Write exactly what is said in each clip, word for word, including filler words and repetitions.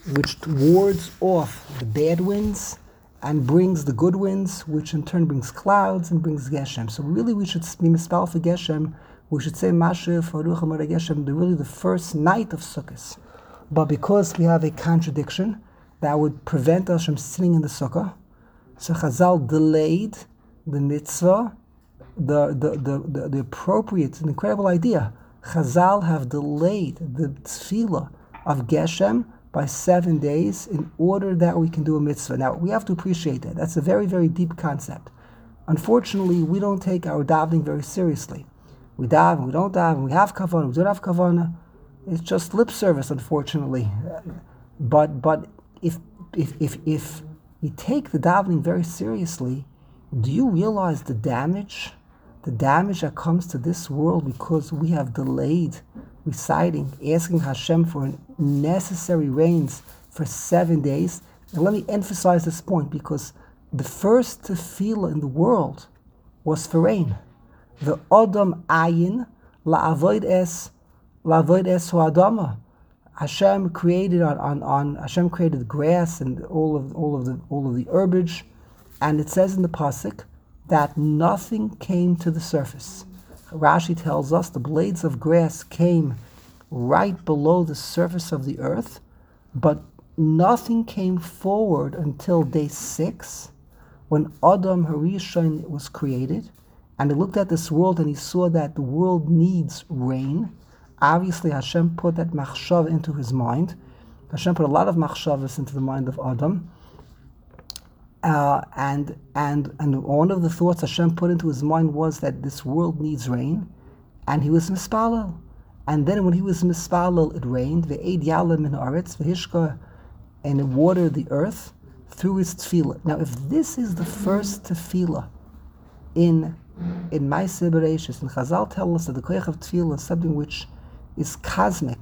which wards off the bad winds and brings the good winds, which in turn brings clouds and brings Geshem. So really we should be mispal for Geshem. We should say Mashiach for Ruach HaMoreh Geshem, the really the first night of Sukkot. But because we have a contradiction that would prevent us from sitting in the Sukkah, so Chazal delayed the mitzvah, the the, the, the, the appropriate, an incredible idea. Chazal have delayed the tefillah of Geshem by seven days in order that we can do a mitzvah. Now, we have to appreciate that. That's a very, very deep concept. Unfortunately, we don't take our davening very seriously. We daven, we don't daven, we have kavanah, we don't have kavanah. It's just lip service, unfortunately. But but if if if if you take the davening very seriously, do you realize the damage, the damage that comes to this world because we have delayed reciting, asking Hashem for necessary rains for seven days? And let me emphasize this point, because the first tefillah in the world was for rain. The Adam Ayin la'avoid es la'avoid es ho'adama. Hashem created on, on, on Hashem created grass and all of all of the all of the herbage, and it says in the pasuk that nothing came to the surface. Rashi tells us the blades of grass came right below the surface of the earth, but nothing came forward until day six, when Adam Harishon was created, and he looked at this world and he saw that the world needs rain. Obviously, Hashem put that machshav into his mind. Hashem put a lot of machshavas into the mind of Adam. Uh, and and and one of the thoughts Hashem put into his mind was that this world needs rain, and he was mispalel. And then when he was mispalel, it rained. Ve'ed yalem min haaretz v'hishka, and it watered the earth through his tefillah. Now, if this is the first tefillah in in Maaseh Bereishis, and Chazal tell us that the koyach of tefillah is something which is cosmic,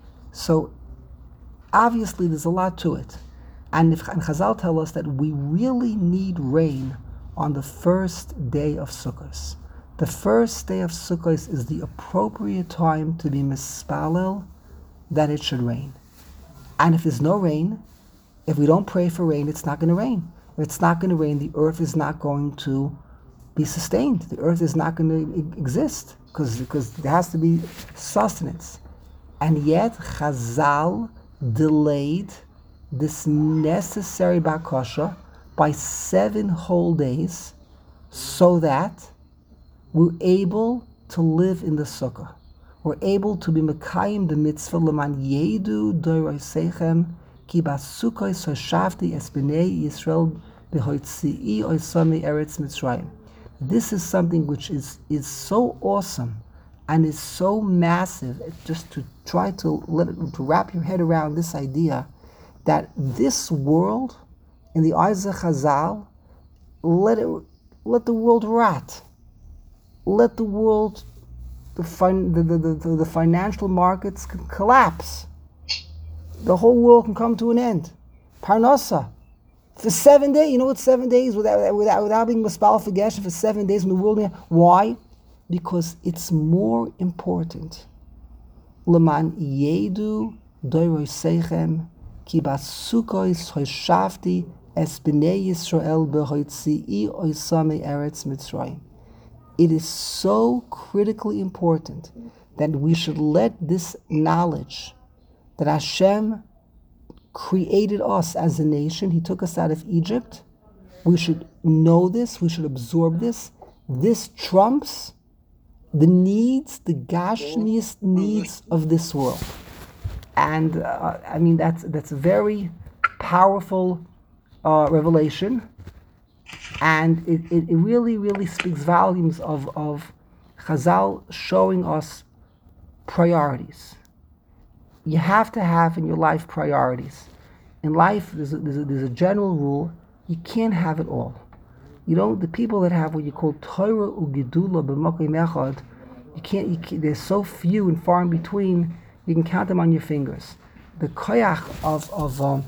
so obviously there's a lot to it. And if and Chazal tell us that we really need rain on the first day of Sukkot. The first day of Sukkot is the appropriate time to be mispalel that it should rain. And if there's no rain, if we don't pray for rain, it's not going to rain. If it's not going to rain, the earth is not going to be sustained. The earth is not going to exist because because there has to be sustenance. And yet Chazal delayed this necessary bakasha by seven whole days so that we're able to live in the sukkah. We're able to be mekayim the mitzvah leman yedu doiraisechem ki basukah soshavti es bnei Yisrael behoitzii oisami eretz Mitzrayim. This is something which is, is so awesome and is so massive, just to try to let it, to wrap your head around this idea that this world, in the eyes of Chazal, let it, let the world rot. Let the world, the, fin, the, the, the, the financial markets can collapse. The whole world can come to an end. Parnasa. For seven days, you know what seven days, without, without, without being mispal for Geshem, for seven days in the world. Why? Because it's more important. Leman yedu doirosechem ki basukos hoshafti es bnei Yisrael behoitzii oisame eretz Mitzrayim. It is so critically important that we should let this knowledge that Hashem created us as a nation. He took us out of Egypt. We should know this. We should absorb this. This trumps the needs, the gashmiest needs of this world. And uh, I mean, that's that's a very powerful uh, revelation. And it, it, it really, really speaks volumes of, of Chazal showing us priorities. You have to have in your life priorities. In life, there's a, there's a, there's a general rule: you can't have it all. You know, the people that have what you call Torah ugedula b'makom echad, you can't, you can't. There's so few and far in between. You can count them on your fingers. The koyach of of um,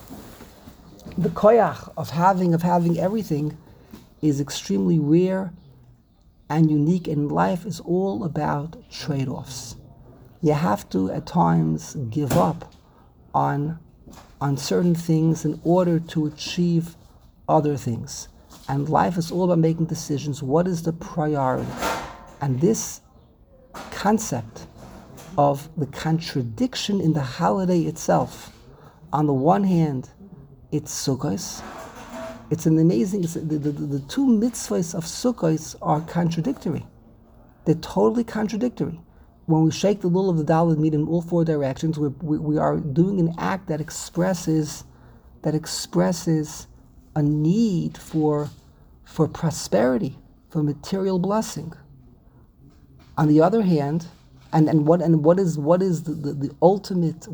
the koyach of having of having everything is extremely rare and unique. And life is all about trade-offs. You have to at times give up on on certain things in order to achieve other things. And life is all about making decisions. What is the priority? And this concept of the contradiction in the holiday itself. On the one hand, it's Sukkot. It's an amazing, it's, the, the, the two mitzvahs of Sukkot are contradictory. They're totally contradictory. When we shake the lul of the Daled meat in all four directions, we, we, we are doing an act that expresses that expresses a need for for prosperity, for material blessing. On the other hand, and, and what and what is what is the, the, the ultimate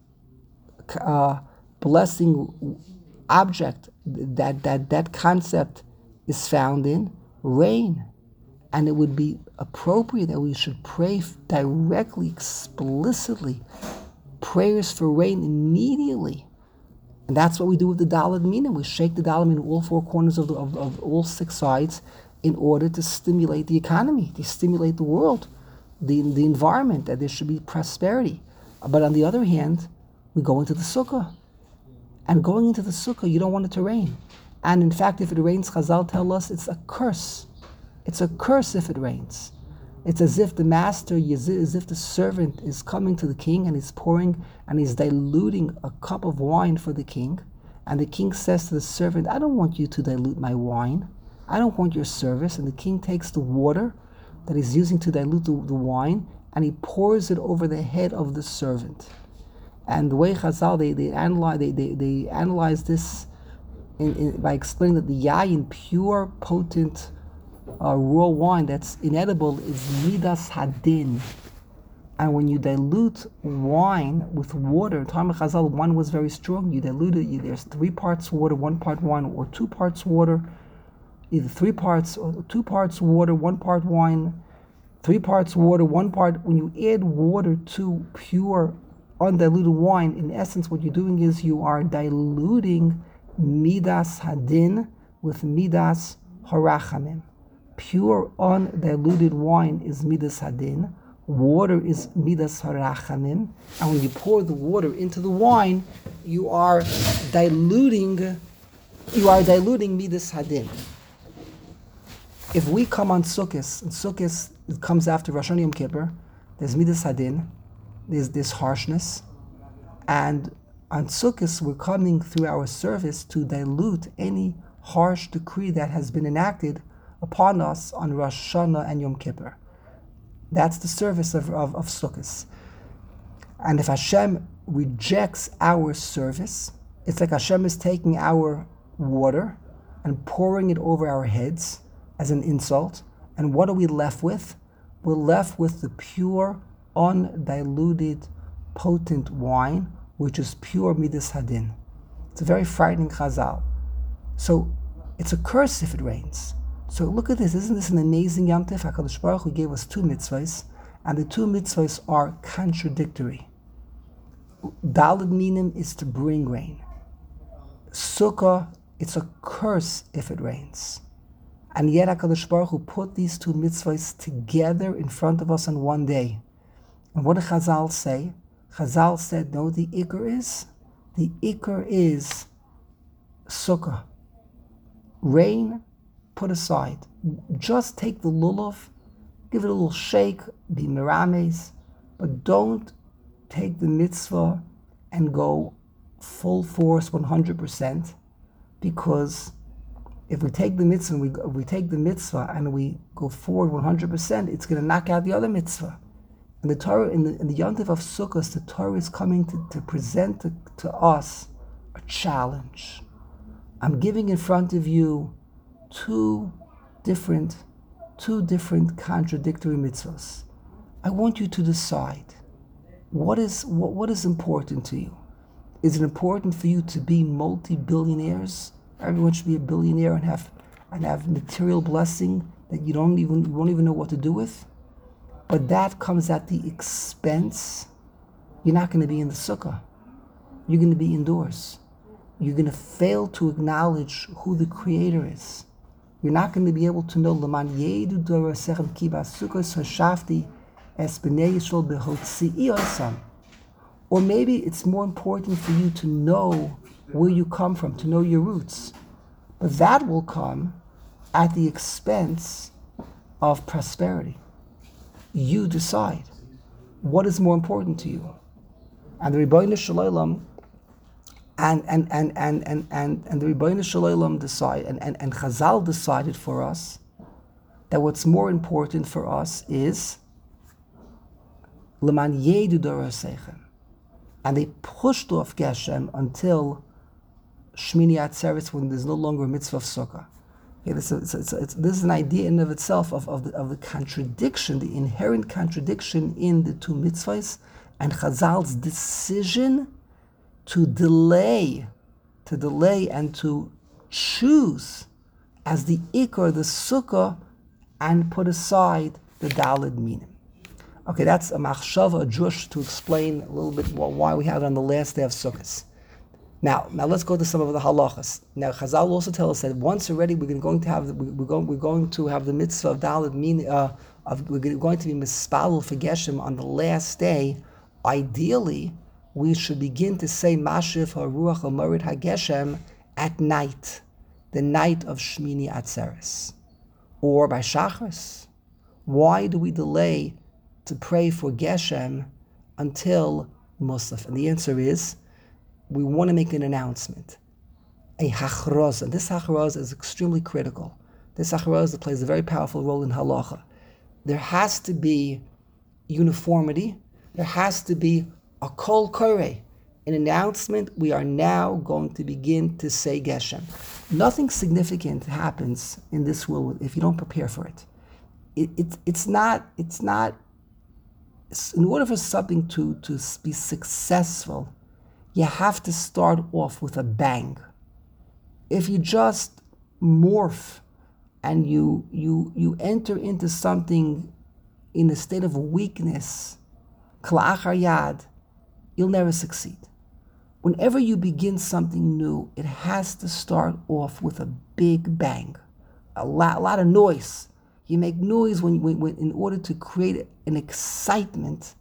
uh, blessing object that that that concept is found in? Rain. And it would be appropriate that we should pray directly, explicitly, prayers for rain immediately. And that's what we do with the Daled Minim. We shake the Daled Minim in all four corners of, the, of, of all six sides in order to stimulate the economy, to stimulate the world, the, the environment, that there should be prosperity. But on the other hand, we go into the Sukkah. And going into the Sukkah, you don't want it to rain. And in fact, if it rains, Chazal tell us it's a curse. It's a curse if it rains. It's as if the master, as if the servant is coming to the king and he's pouring and he's diluting a cup of wine for the king. And the king says to the servant, I don't want you to dilute my wine. I don't want your service. And the king takes the water that he's using to dilute the, the wine and he pours it over the head of the servant. And the way Chazal, they, they, analyze, they, they, they analyze this in, in, by explaining that the yayin, pure, potent, Uh, raw wine that's inedible is midas hadin, and when you dilute wine with water, time of Chazal, wine was very strong. You dilute it. You, there's three parts water, one part wine, or two parts water, either three parts or two parts water, one part wine, three parts water, one part. When you add water to pure, undiluted wine, in essence, what you're doing is you are diluting midas hadin with midas harachamim. Pure, undiluted wine is midas hadin. Water is midas harachamim. And when you pour the water into the wine, you are diluting. You are diluting midas hadin. If we come on Sukkot, and Sukkot it comes after Rosh Hashanah Yom Kippur, there's midas hadin, there's this harshness, and on Sukkot we're coming through our service to dilute any harsh decree that has been enacted upon us on Rosh Hashanah and Yom Kippur. That's the service of, of, of Sukkot. And if Hashem rejects our service, it's like Hashem is taking our water and pouring it over our heads as an insult. And what are we left with? We're left with the pure, undiluted, potent wine, which is pure midas hadin. It's a very frightening chazal. So it's a curse if it rains. So look at this, isn't this an amazing Yom Tov? HaKadosh Baruch Hu gave us two mitzvahs, and the two mitzvahs are contradictory. Daled Minim is to bring rain. Sukkah, it's a curse if it rains. And yet HaKadosh Baruch Hu put these two mitzvahs together in front of us on one day. And what did Chazal say? Chazal said, no, the Iker is, the Iker is Sukkah. Rain, put aside. Just take the lulav, give it a little shake, be merames, but don't take the mitzvah and go full force one hundred percent, because if we take the mitzvah, we if we take the mitzvah and we go forward one hundred percent, it's going to knock out the other mitzvah. And the Torah, in the, in the Yom Tov of Sukkot, the Torah is coming to, to present to, to us a challenge. I'm giving in front of you two different, two different contradictory mitzvahs. I want you to decide what is what, what is important to you. Is it important for you to be multi-billionaires? Everyone should be a billionaire and have and have material blessing that you don't even you won't even know what to do with. But that comes at the expense. You're not going to be in the sukkah. You're going to be indoors. You're going to fail to acknowledge who the Creator is. You're not going to be able to know L'man yedu dorasechem ki b'sukkos hashafti es b'nei Yisrael b'hotzi'i osam. Or maybe it's more important for you to know where you come from, to know your roots. But that will come at the expense of prosperity. You decide what is more important to you. And the Rebbeinu Shalom and and and and and and, and the Rebbeinu Shalom decide and, and, and Chazal decided for us that what's more important for us is Leman Yedu Dorosechem. And they pushed off Geshem until Shmini Atzeres, when there's no longer a mitzvah of Sukkah. Okay, this, is, it's, it's, this is an idea in of itself of, of, the, of the contradiction, the inherent contradiction in the two mitzvahs, and Chazal's decision to delay, to delay and to choose as the ikar, the Sukkah, and put aside the Daled Minim. Okay, that's a machshava, a drush, to explain a little bit why we have it on the last day of Sukkot. Now, now let's go to some of the halachas. Now, Chazal also tell us that once already we're going to have we're going we're going to have the mitzvah of Daled Min, uh, of we're going to be mispalel for Geshem on the last day. Ideally, we should begin to say Mashiv HaRuach HaMorid HaGeshem at night, the night of Shmini Atzeres, or by Shachris. Why do we delay to pray for Geshem until Musaf? And the answer is, we want to make an announcement, a hachroz, and this hachroz is extremely critical. This hachroz plays a very powerful role in halacha. There has to be uniformity. There has to be a kol koreh, an announcement. We are now going to begin to say Geshem. Nothing significant happens in this world if you don't prepare for it. It, it it's not. It's not. In order for something to to be successful, you have to start off with a bang. If you just morph and you you you enter into something in a state of weakness, kla'achar yad, you'll never succeed. Whenever you begin something new, it has to start off with a big bang, a lot, a lot of noise. You make noise when, when, when in order to create an excitement.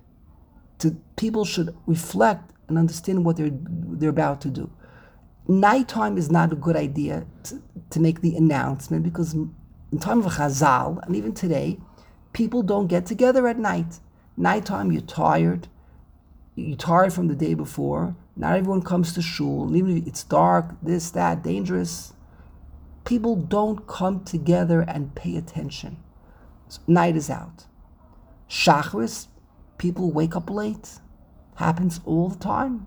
To people should reflect and understand what they're they're about to do. Nighttime is not a good idea to, to make the announcement, because in time of Chazal, and even today, people don't get together at night. Nighttime, you're tired. You're tired from the day before. Not everyone comes to shul. Even if it's dark, this, that, dangerous. People don't come together and pay attention. So night is out. Shachris, people wake up late. Happens all the time.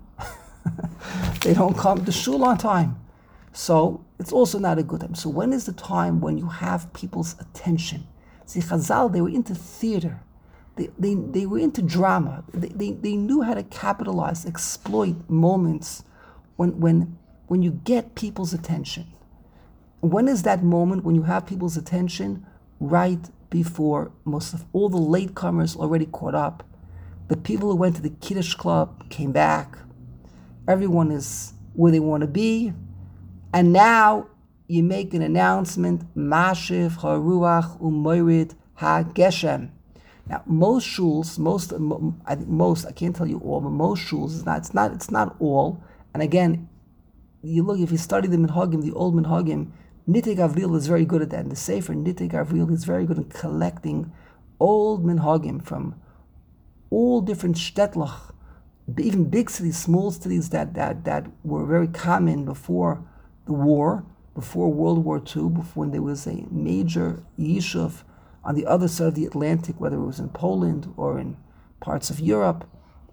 They don't come to shul on time. So it's also not a good time. So when is the time when you have people's attention? See, Chazal, they were into theater. They they, they were into drama. They, they they knew how to capitalize, exploit moments when when when you get people's attention. When is that moment when you have people's attention? Right before most of all the latecomers already caught up. The people who went to the Kiddush club came back. Everyone is where they want to be. And now you make an announcement, Mashiv HaRuach U'Morid HaGeshem. Now, most shuls, most, I think most, I can't tell you all, but most shuls, it's not, it's not, it's not all. And again, you look, if you study the Minhagim, the old Minhagim, Nitei Gavril is very good at that. And the Sefer Nitei Gavril is very good at collecting old Minhagim from all different shtetlich, even big cities, small cities that, that, that were very common before the war, before World War Two, before when there was a major yishuv on the other side of the Atlantic, whether it was in Poland or in parts of Europe,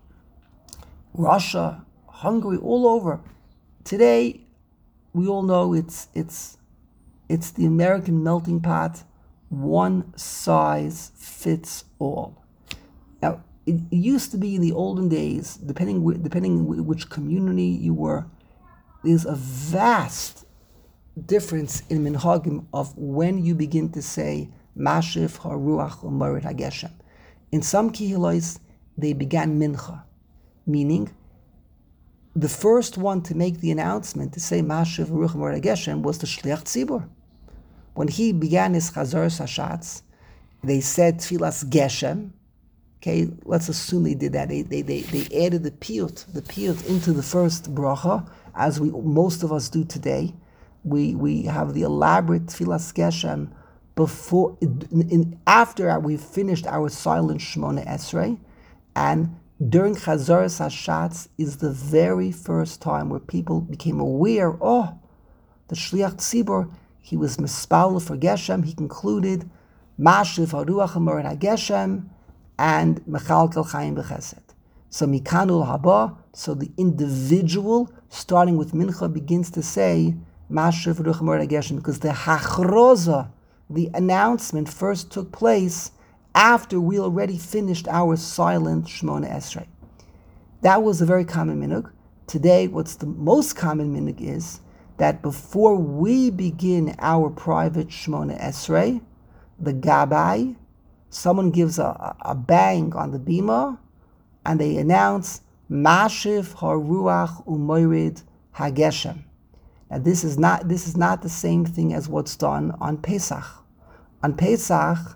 Russia, Hungary, all over. Today, we all know it's it's it's the American melting pot. One size fits all. Now, it, it used to be in the olden days, depending depending which community you were, there's a vast difference in minhagim of when you begin to say Mashiv HaRuach U'Morid HaGeshem. In some kihilos, they began mincha, meaning the first one to make the announcement to say Mashiv HaRuach U'Morid HaGeshem was the Shliach Tzibur. When he began his Chazar Hashatz, they said Tfilas Geshem, Okay, let's assume they did that. They they they, they added the piyut, the piyut into the first bracha, as we most of us do today. We we have the elaborate tfilas geshem before, in, in, after we've finished our silent Shmona Esrei, and during Chazaras Hashatz is the very first time where people became aware, oh, the Shliach Tzibur, he was mispal for Geshem, he concluded, Mashiv Haruach HaMored HaGeshem, and Mechalkel Chaim B'Chesed. So Mikanul Haba, so the individual, starting with Mincha, begins to say, Mashiv Haruach HaMored HaGeshem, because the Hachroza, the announcement, first took place after we already finished our silent Shmona Esrei. That was a very common minhag. Today, what's the most common minhag is that before we begin our private Shmona Esrei, the Gabbai, someone gives a, a bang on the bima, and they announce, Mashiv HaRuach U'Morid HaGeshem. Now this is not this is not the same thing as what's done on Pesach. On Pesach,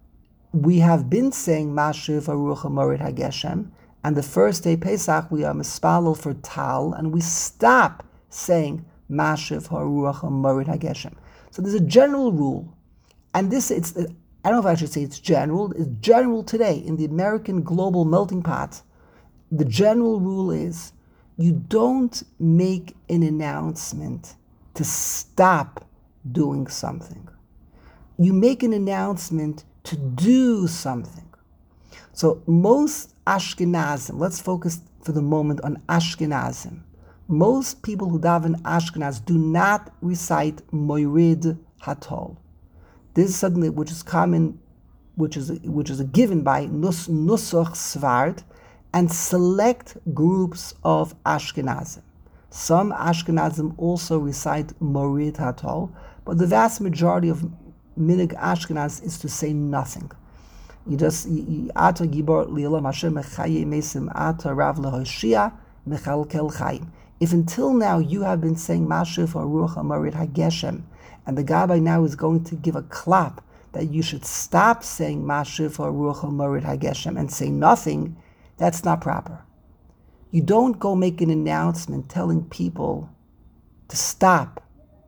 we have been saying Mashiv HaRuach HaMored HaGeshem, and the first day Pesach we are mispalel for Tal, and we stop saying Mashiv HaRuach HaMored HaGeshem. So there's a general rule, and this it's I don't know if I should say it's general. It's general today in the American global melting pot. The general rule is you don't make an announcement to stop doing something. You make an announcement to do something. So most Ashkenazim, let's focus for the moment on Ashkenazim. Most people who daven Ashkenaz do not recite Moirid Hatol. This is something which is common, which is which is a given by Nus, Nusach Svard, and select groups of Ashkenazim. Some Ashkenazim also recite Morid Hatol, but the vast majority of Minig Ashkenaz is to say nothing. You just Ata Gibor Li'olam Hashem Mechaye Mesim Ata Rav LeHoshia Mechalkel Chaim. If until now you have been saying Mashiv HaRuach HaMored HaGeshem, and the Gabbai now is going to give a clap that you should stop saying Mashiv HaRuach HaMored HaGeshem and say nothing, that's not proper. You don't go make an announcement telling people to stop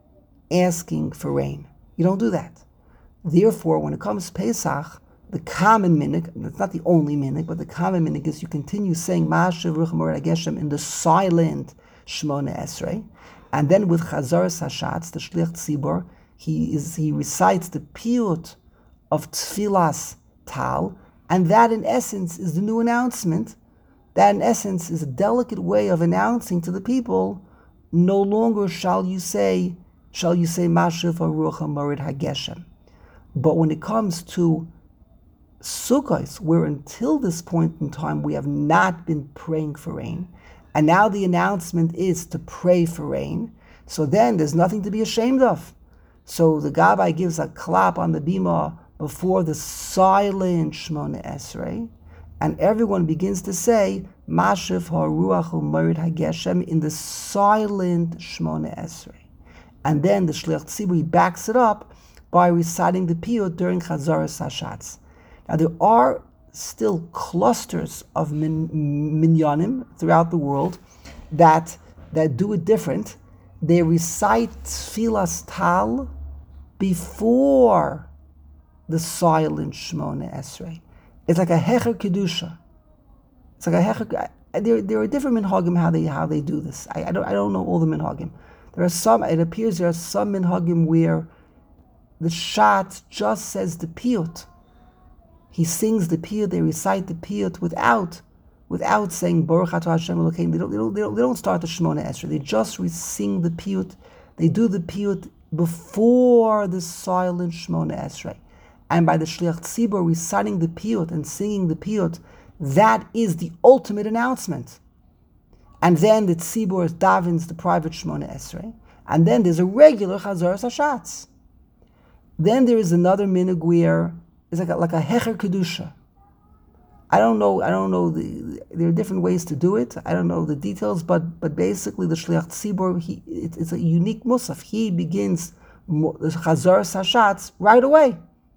asking for rain. You don't do that. Therefore, when it comes to Pesach, the common minhag, it's not the only minhag, but the common minhag is you continue saying Mashiv HaRuach HaMored HaGeshem in the silent Shmona Esrei, and then with Chazaras Hashatz, the Shliach Tzibur, he is he recites the piyut of Tfilas Tal, and that in essence is the new announcement. That in essence is a delicate way of announcing to the people, no longer shall you say, shall you say Mashiv HaRuach HaMored HaGeshem. But when it comes to Sukkos, where until this point in time we have not been praying for rain, and now the announcement is to pray for rain, so then there's nothing to be ashamed of. So the Gabbai gives a clap on the bima before the silent Shmona Esrei, and everyone begins to say Mashiv HaRuach HaMored HaGeshem in the silent Shmona Esrei. And then the Shliach Tzibur backs it up by reciting the piyut during Chazaras Hashatz. Now there are still clusters of min, minyanim throughout the world that that do it different. They recite Tfilas Tal before the silent Shmona Esrei. It's like a Hecher Kedusha. It's like a Hecher. There, there are different minhagim how they how they do this. I, I don't I don't know all the minhagim. There are some. It appears there are some minhagim where the shat just says the piyut. He sings the piyut. They recite the piyut without without saying Baruch Atah Hashem Elokeinu. They don't, they don't they don't they don't start the Shmona Esrei. They just re- sing the piyut. They do the piyut before the silent Shmona Esrei. And by the Shliach Tzibur reciting the piyut and singing the piyut, that is the ultimate announcement. And then the Tzibur davens the private Shmona Esrei. And then there's a regular Chazaras Hashatz. Then there is another minhag where it's like a, like a Hecher Kedusha. I don't know. I don't know. The, there are different ways to do it. I don't know the details, but but basically the Shliach Tzibur, he it, it's a unique musaf. He begins the Chazaras Hashatz right away.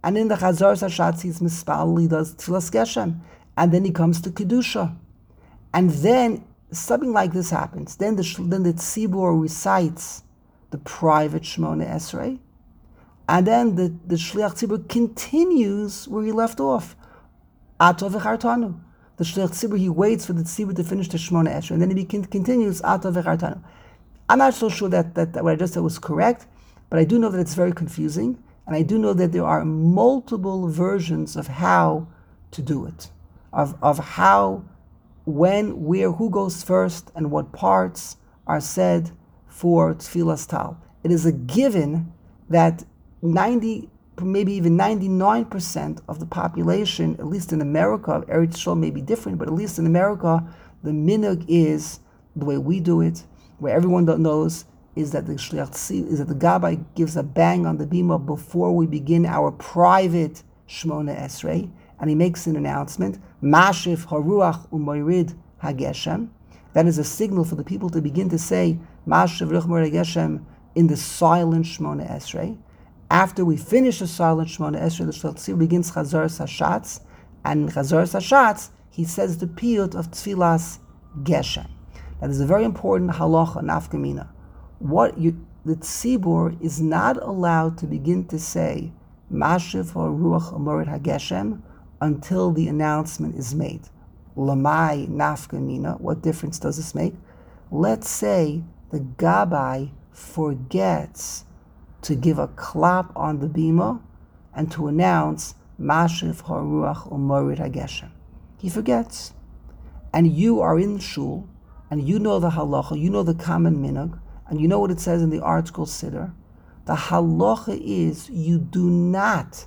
And in the Chazar Hashatz, he's mispal, he does Tfilas Geshem. And then he comes to Kedusha. And then something like this happens. Then the then the Tzibur recites the private Shemona Esrei. And then the, the Shliach Tzibur continues where he left off. Ato v'chartanu. The Shliach Tzibur, he waits for the Tzibur to finish the Shemona Esrei. And then he continues, Ato v'chartanu. I'm not so sure that, that, that what I just said was correct, but I do know that it's very confusing. And I do know that there are multiple versions of how to do it. Of, of how, when, where, who goes first, and what parts are said for Tfilas Tal. It is a given that ninety, maybe even ninety-nine percent of the population, at least in America, Eretz Yisrael may be different, but at least in America, the minhag is the way we do it, where everyone that knows is that the Shliach Tzibur, is that the Gabbai gives a bang on the bima before we begin our private Shemona Esrei, and he makes an announcement, Mashif Haruach Umoirid Hageshem. That is a signal for the people to begin to say Mashif Haruach Umoirid Hageshem in the silent Shemona Esrei. After we finish the silent Shemona Esrei, the Shliach Tzibur begins Chazar Hashatz, and in Chazar Hashatz he says the piyut of Tfilas Geshem. That is a very important halacha, nafkamina. What you, the Tzibur is not allowed to begin to say Mashif Haruach Umoirid Hageshem until the announcement is made. Lamai nafkamina. What difference does this make? Let's say the Gabbai forgets to give a clap on the bima and to announce Mashif Haruach Umoirid Hageshem. He forgets. And you are in shul, and you know the halacha, you know the common minhag, and you know what it says in the article siddur. The halacha is you do not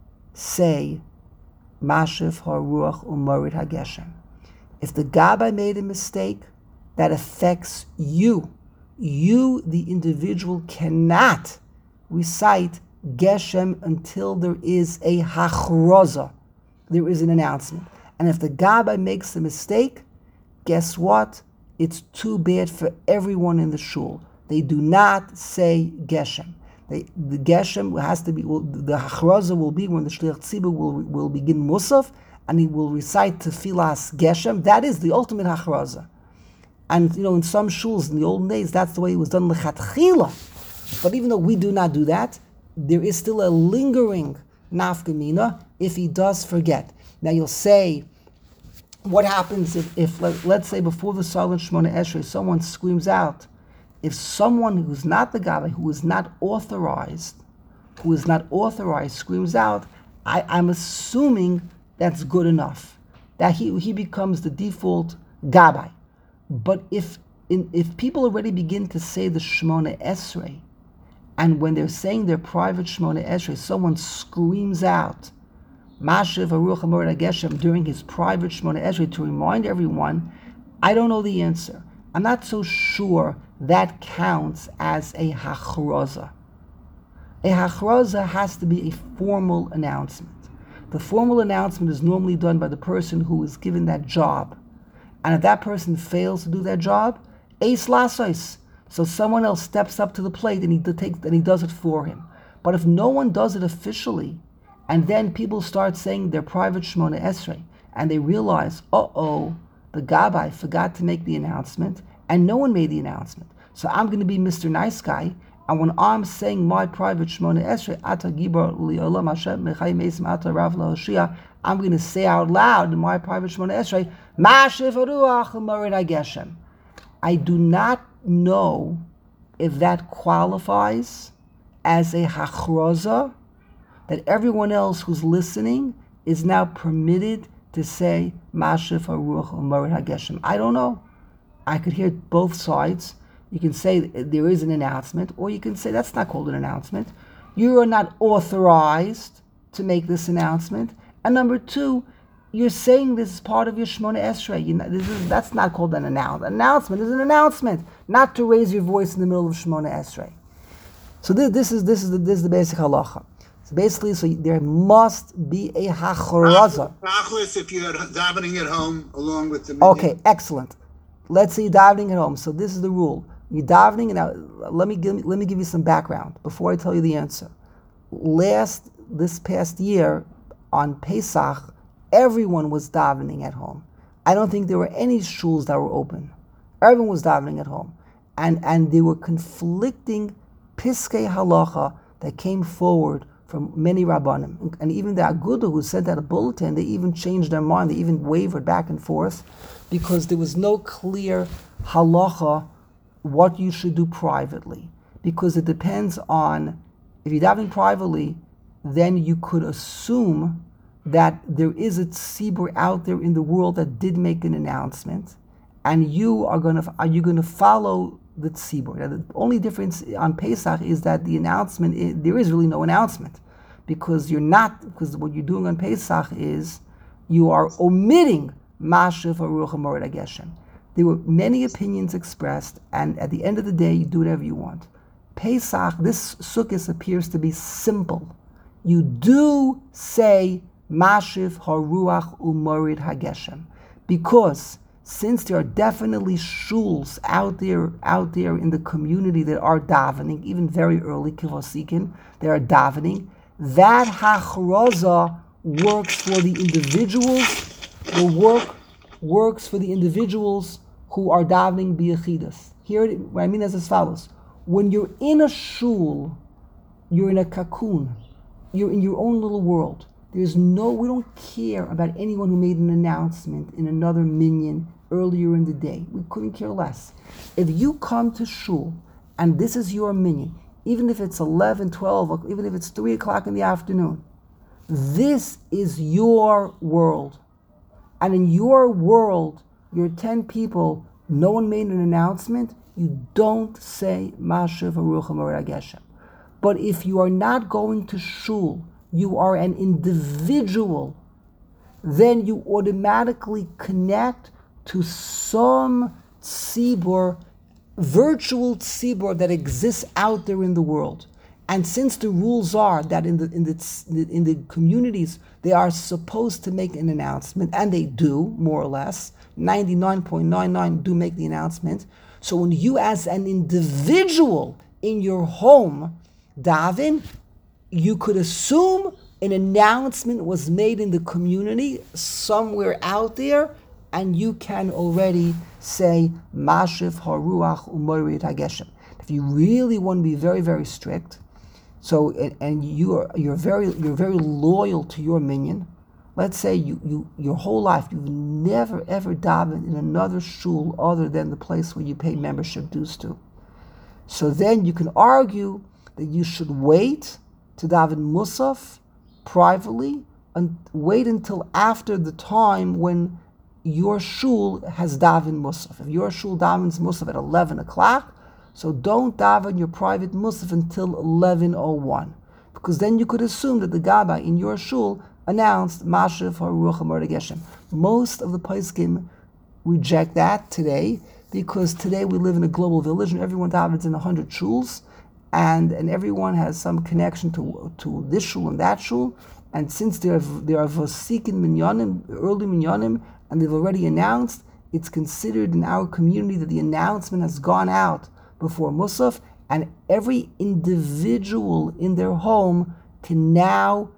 say Mashif Haruach Umoirid Hageshem. If the Gabbai made a mistake, that affects you. You, the individual, cannot recite Geshem until there is a hachroza, there is an announcement. And if the Gabbai makes a mistake, guess what? It's too bad for everyone in the shul. They do not say Geshem. They, the Geshem has to be, will, the hachroza will be when the Shliach Tzibur will, will begin Musaf, and he will recite Tfilas Geshem. That is the ultimate hachroza. And you know, in some shuls in the old days, that's the way it was done lechatchila. But even though we do not do that, there is still a lingering nafkamina if he does forget. Now you'll say, what happens if, if let, let's say before the silent Shemona Esrei, someone screams out, if someone who's not the Gabbai, who is not authorized, who is not authorized, screams out, I, I'm assuming that's good enough, that he he becomes the default Gabbai. But if in, if people already begin to say the Shemona Esrei, and when they're saying their private Shemona Esrei, someone screams out Mashiv Haruach Umoirid Hageshem during his private Shemona Esrei to remind everyone, I don't know the answer. I'm not so sure that counts as a hachroza. A hachroza has to be a formal announcement. The formal announcement is normally done by the person who is given that job. And if that person fails to do that job, eis lasos. So someone else steps up to the plate and he takes and he does it for him. But if no one does it officially, and then people start saying their private Shemona Esrei, and they realize, uh-oh, the Gabbai forgot to make the announcement, and no one made the announcement. So I'm going to be Mister Nice Guy, and when I'm saying my private Shemona Esrei, Ata Gibor Li'olam Hashem Mechai Mesim Ata Rav LaHoshia, I'm going to say out loud in my private Shemona Esrei, Mashif Haruach Umoirid Hageshem. I do not know if that qualifies as a hachroza, that everyone else who's listening is now permitted to say Mashif Haruach Umoirid Hageshem. I don't know. I could hear both sides. You can say there is an announcement, or you can say that's not called an announcement. You are not authorized to make this announcement. And number two, you're saying this is part of your Shemona Esrei. You know, this is, that's not called an announcement. An announcement is an announcement, not to raise your voice in the middle of Shemona Esrei. So this, this is this is the, this is the basic halacha. So basically, so there must be a hachroza. If you're davening at home along with the okay, excellent. Let's say you're davening at home. So this is the rule. You're davening, and now let me give let me give you some background before I tell you the answer. Last this past year on Pesach, everyone was davening at home. I don't think there were any shuls that were open. Everyone was davening at home. And, and there were conflicting piskei halacha that came forward from many rabbanim. And even the Aguda who sent out a bulletin, they even changed their mind. They even wavered back and forth because there was no clear halacha what you should do privately. Because it depends on, if you're davening privately, then you could assume that there is a tzibur out there in the world that did make an announcement, and you are going to are you going to follow the tzibur? Now, the only difference on Pesach is that the announcement is, there is really no announcement, because you're not because what you're doing on Pesach is you are omitting Mashiv Aruch HaMored HaGeshem. There were many opinions expressed, and at the end of the day, you do whatever you want. Pesach, this Sukkot appears to be simple. You do say Mashiv Haruach Umorid HaGeshem, because since there are definitely shuls out there, out there in the community that are davening, even very early kivosikin, they are davening. That hachroza works for the individuals. The work works for the individuals who are davening biyachidas. Here, what I mean is as follows: when you're in a shul, you're in a cocoon. You're in your own little world. There's no, we don't care about anyone who made an announcement in another minyan earlier in the day. We couldn't care less. If you come to shul and this is your minyan, even if it's eleven, twelve, even if it's three o'clock in the afternoon, this is your world. And in your world, you're ten people, no one made an announcement, you don't say Mashiv Aruch HaMored HaGeshem. But if you are not going to shul, you are an individual, then you automatically connect to some tzibur, virtual tzibur that exists out there in the world. And since the rules are that in the in the in the communities they are supposed to make an announcement, and they do more or less, ninety-nine point nine nine do make the announcement. So when you, as an individual in your home, daven, you could assume an announcement was made in the community somewhere out there, and you can already say Mashiv Haruach Umorid HaGeshem. If you really want to be very, very strict, so and you are you're very you're very loyal to your minyan. Let's say you, you your whole life you've never ever davened in another shul other than the place where you pay membership dues to. So then you can argue that you should wait to daven Musaf privately and wait until after the time when your shul has daven Musaf. If your shul davens Musaf at eleven o'clock, so don't daven your private Musaf until eleven oh one, because then you could assume that the Gabbai in your shul announced Mashiv Haruach HaMored HaGeshem. Most of the poskim reject that today, because today we live in a global village and everyone davens in a hundred shuls, and and everyone has some connection to to this shul and that shul. And since there are there are vosikin minyanim, early minyanim, and they've already announced, it's considered in our community that the announcement has gone out before Musaf, and every individual in their home can now,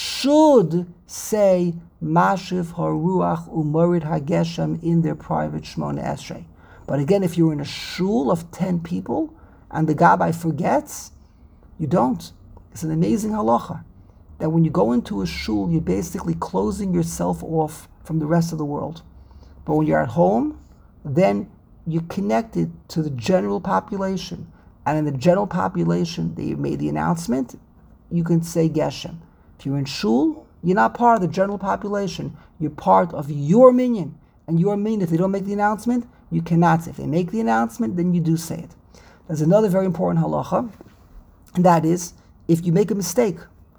should say Mashiv Haruach Umorid HaGeshem in their private Shmona Esrei. But again, if you're in a shul of ten people and the Gabbai forgets, you don't. It's an amazing halacha that when you go into a shul, you're basically closing yourself off from the rest of the world. But when you're at home, then you're connected to the general population. And in the general population, they made the announcement, you can say Geshem. If you're in shul, you're not part of the general population. You're part of your minyan. And your minyan, if they don't make the announcement, you cannot say. If they make the announcement, then you do say it. There's another very important halacha, and that is, if you make a mistake,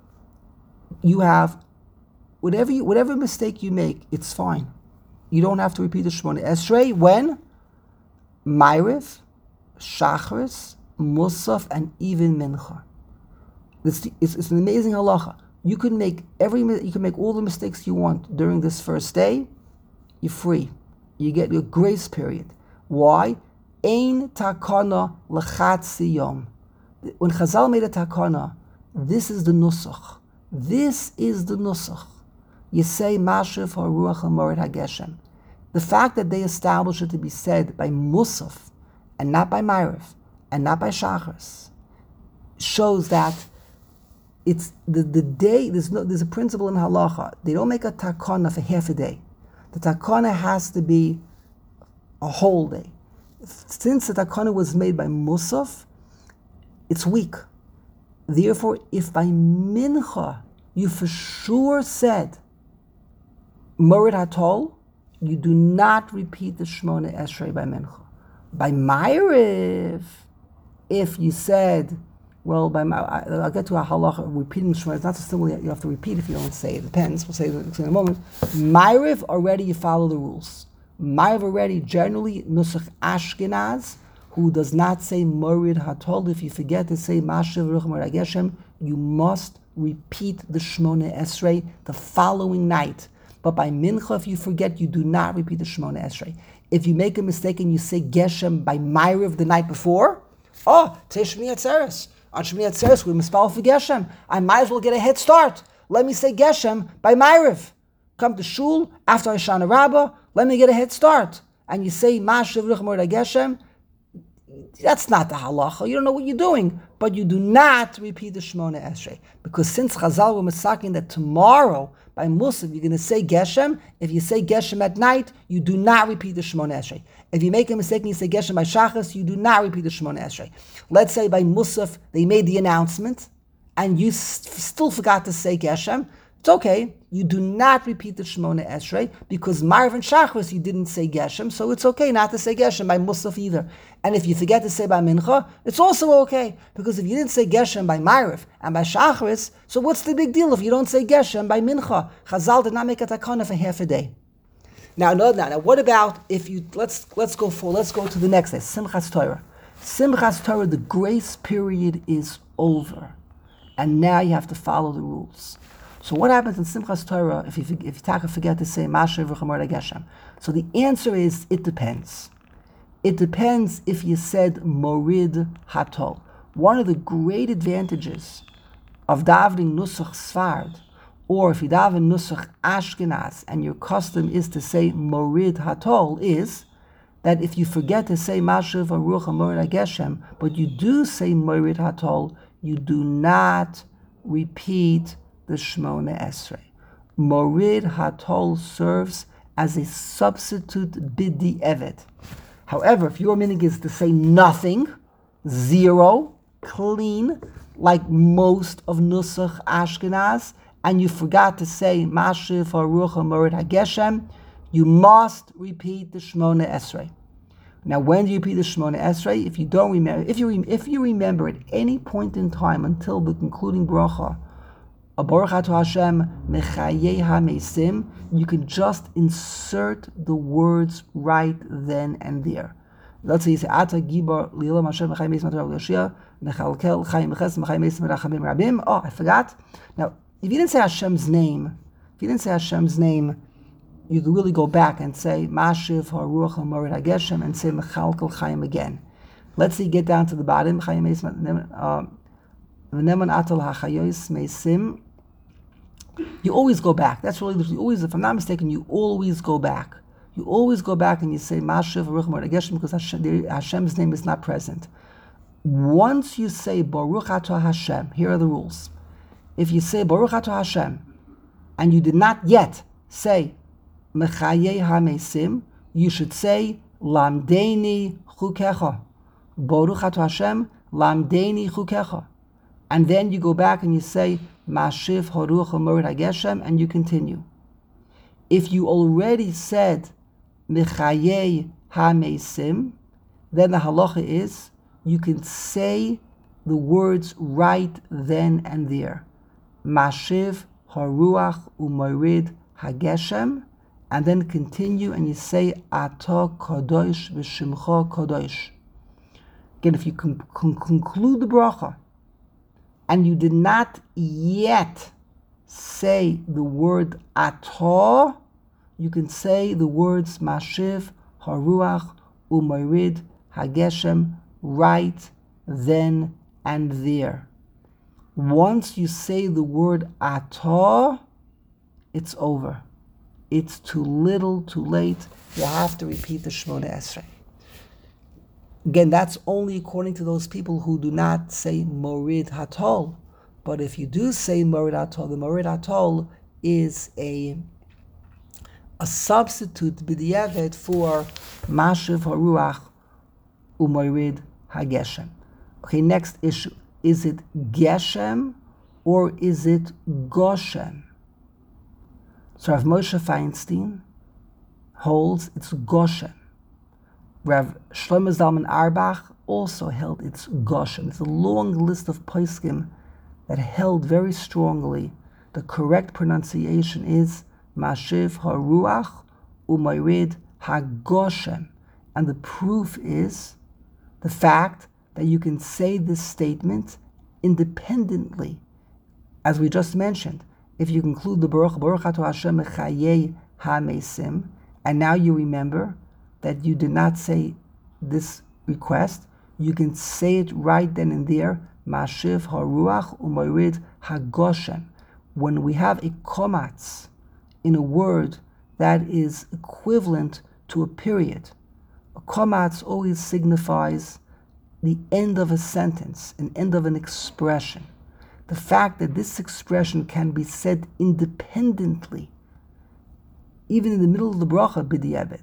you have, whatever you, whatever mistake you make, it's fine. You don't have to repeat the Shemona Esrei when? Ma'ariv, Shachris, Musaf, and even Mincha. It's, it's, it's an amazing halacha. You can make every you can make all the mistakes you want during this first day. You're free. You get your grace period. Why? Ein takana lechatzi yom. When Chazal made a takana, this is the nusach. This is the nusach. You say Mashiv Haruach HaMored HaGeshem. The fact that they establish it to be said by Musaf and not by Ma'ariv and not by Shachris shows that it's the, the day, there's no there's a principle in halacha. They don't make a takana for half a day. The takana has to be a whole day. Since the takana was made by Musaf, it's weak. Therefore, if by mincha you for sure said Morid Hatol, you do not repeat the Shmona Esrei by mincha. By Ma'ariv, if you said, well, by I'll get to a halacha, repeating Shmona, it's not so simple, you have to repeat if you don't say it. It depends, we'll say it in a moment. Ma'ariv, already you follow the rules. Ma'ariv already, generally, Nusach Ashkenaz, who does not say Morid Hatol, if you forget to say Mashiv Ruch Morid HaGeshem, you must repeat the Shmona Esrei the following night. But by Mincha, if you forget, you do not repeat the Shmona Esrei. If you make a mistake and you say Geshem by Ma'ariv the night before, oh, Tei Shmini Atzeres. On Shmini Atzeres, we mispell for Geshem. I might as well get a head start. Let me say Geshem by Ma'ariv. Come to Shul, after Hoshana Rabbah, let me get a head start. And you say Mashiv Ruch Morid HaGeshem, that's not the halacha. You don't know what you're doing. But you do not repeat the Shmona Esrei. Because since Chazal were masaking that tomorrow, by Musaf, you're going to say Geshem. If you say Geshem at night, you do not repeat the Shmona Esrei. If you make a mistake and you say Geshem by Shachas, you do not repeat the Shmona Esrei. Let's say by Musaf, they made the announcement, and you s- still forgot to say Geshem. It's okay. You do not repeat the Shmona Esrei, because Ma'ariv and Shachris, you didn't say Geshem, so it's okay not to say Geshem by Musaf either. And if you forget to say by Mincha, it's also okay, because if you didn't say Geshem by Ma'ariv and by Shachris, so what's the big deal if you don't say Geshem by Mincha? Chazal did not make a takana for half a day. Now, no, now, now, what about if you, let's let's go for, let's go to the next day, Simchas Torah. Simchas Torah, the grace period is over, and now you have to follow the rules. So what happens in Simchas Torah if you if you forget to say Mashiv Ruch Morid HaGeshem? So the answer is, it depends. It depends if you said Morid Hatol. One of the great advantages of davening Nusach Sfard, or if you daven Nusach Ashkenaz, and your custom is to say Morid Hatol, is that if you forget to say Mashiv Ruch Morid HaGeshem, but you do say Morid Hatol, you do not repeat the Shmona Esrei. Morid Hatol serves as a substitute bidi evet. However, if your minig is to say nothing, zero, clean, like most of Nusach Ashkenaz, and you forgot to say Mashiv Haruch HaMorid HaGeshem, you must repeat the Shmona Esrei. Now, when do you repeat the Shmona Esrei? If you don't remember, if you if you remember at any point in time until the concluding bracha, Baruch Atah Hashem Mechayei HaMeisim, you can just insert the words right then and there. Let's say you say Ata Gibor Lilam Hashem Mechayei Meisim Atah Yoshia Mechalkel Chayim Meches Mechayei Meisim Rachamim Rabim. Oh, I forgot. Now, if you didn't say Hashem's name, if you didn't say Hashem's name, you could really go back and say Mashiv Haruach HaMorid HaGeshem and say Mechalkel Chayim again. Let's say you get down to the bottom. Chayim Meisim. You always go back. That's really, you always, if I'm not mistaken, you always go back. You always go back and you say Mashiv Baruch Morid HaGeshem, because Hashem, Hashem's name is not present. Once you say Baruch Atah Hashem, here are the rules. If you say Baruch Atah Hashem and you did not yet say Mechayei HaMeisim, you should say Lamdeini Chukecha. Baruch Atah Hashem Lamdeini Chukecha. And then you go back and you say Mashiv Haruch HaMorid HaGeshem, and you continue. If you already said Mechayei HaMeisim, then the halacha is you can say the words right then and there. Mashiv Haruach U'Morid HaGeshem, and then continue and you say Ata Kadosh V'Shimcha Kadosh. Again, if you con- con- conclude the bracha, and you did not yet say the word Atah, you can say the words Mashiv, Haruach, U'Morid, HaGeshem right then and there. Once you say the word atah, it's over. It's too little, too late. You have to repeat the Shemona Esrei. Again, that's only according to those people who do not say Morid Hatol. But if you do say Morid Hatol, the Morid Hatol is a a substitute b'diavad for Mashiv Haruach u'Morid HaGeshem. Okay, next issue. Is it Geshem or is it Goshem? So Rav Moshe Feinstein holds it's Goshem. Rav Shlomo Zalman Auerbach also held it's Goshem. It's a long list of poskim that held very strongly the correct pronunciation is Mashiv Haruach u'Morid HaGoshem. And the proof is the fact that you can say this statement independently. As we just mentioned, if you conclude the Baruch, Baruch Atah Hashem Mechayei HaMesim, and now you remember that you did not say this request, you can say it right then and there, Mashiv Haruach u'Morid HaGoshem. When we have a komatz in a word that is equivalent to a period, a komatz always signifies the end of a sentence, an end of an expression. The fact that this expression can be said independently, even in the middle of the bracha b'diavad,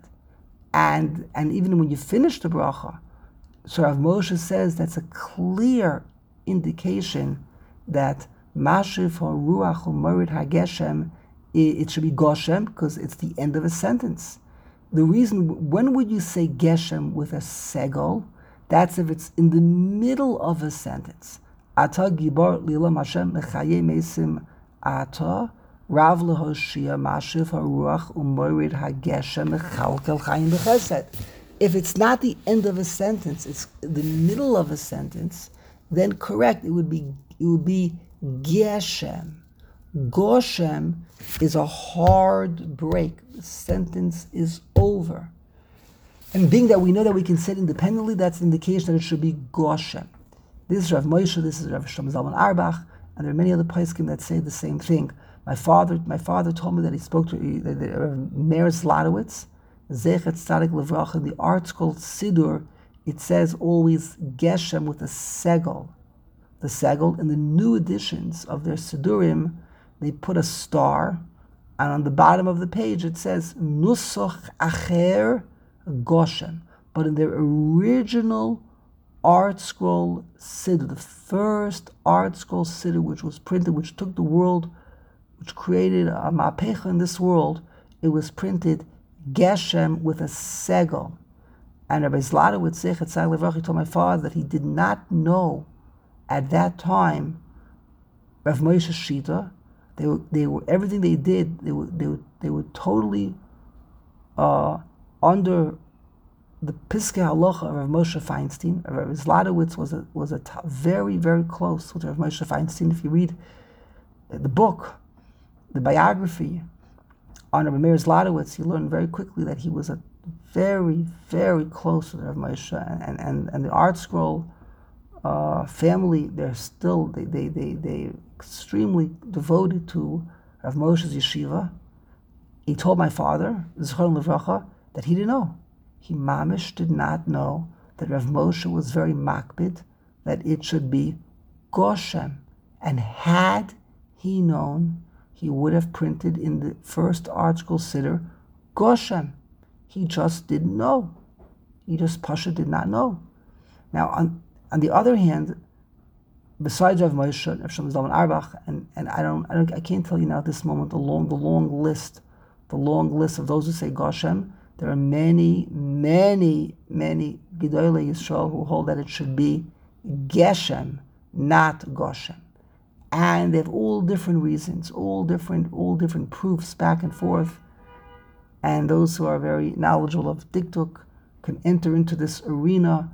and and even when you finish the bracha, so Rav Moshe says that's a clear indication that Mashiv Haruach u'Morid HaGeshem, it should be Goshem because it's the end of a sentence. The reason, when would you say Geshem with a segol? That's if it's in the middle of a sentence. Ata Gibor Lilam Hashem Mechaye Mesim Ata Rav Lehoshia Mashiv Haruach u'Morid HaGeshem Mechalkel Chayim B'Chesed. If it's not the end of a sentence, it's the middle of a sentence, then correct, it would be it would be Geshem. Goshem is a hard break. The sentence is over. And being that we know that we can say it independently, that's an indication that it should be Goshem. This is Rav Moshe, this is Rav Shlomo Zalman Auerbach, and there are many other poskim that say the same thing. My father, my father told me that he spoke to uh, Meir Zlotowitz, Zechet Tzadik Levracha, the art called Sidur. It says always Geshem with a segol. The segol in the new editions of their Sidurim, they put a star, and on the bottom of the page it says Nusach Acher Goshem. But in their original art scroll Siddur, the first art scroll Siddur which was printed, which took the world, which created a mapecha in this world, it was printed Geshem with a segol. And Rabbi Zlotowitz Zechet Tzadik Levracha told my father that he did not know at that time Rav Moshe Shita. They were, they were everything they did. They were, they were, they were totally uh, under the Piskei Halacha of Rav Moshe Feinstein. Rav Zlotowitz was a was a t- very very close to Rav Moshe Feinstein. If you read the book, the biography on Rav Meir Zlotowitz, you learn very quickly that he was a very very close to Rav Moshe, and and and the art scroll uh, family. They're still they they they they. extremely devoted to Rav Moshe's yeshiva. He told my father, Zichron Levracha, that he didn't know. He mamish did not know that Rav Moshe was very makbid, that it should be Goshem. And had he known, he would have printed in the first article Siddur, Goshem. He just didn't know. He just Pasha did not know. Now, on, on the other hand, besides Rav Moshe, Rav Shlomo Zalman Auerbach, and, and I don't, I don't, I can't tell you now at this moment the long, the long list, the long list of those who say Goshem. There are many, many, many Gedolei Yisrael who hold that it should be Geshem, not Goshem, and they have all different reasons, all different, all different proofs back and forth. And those who are very knowledgeable of Dikduk can enter into this arena,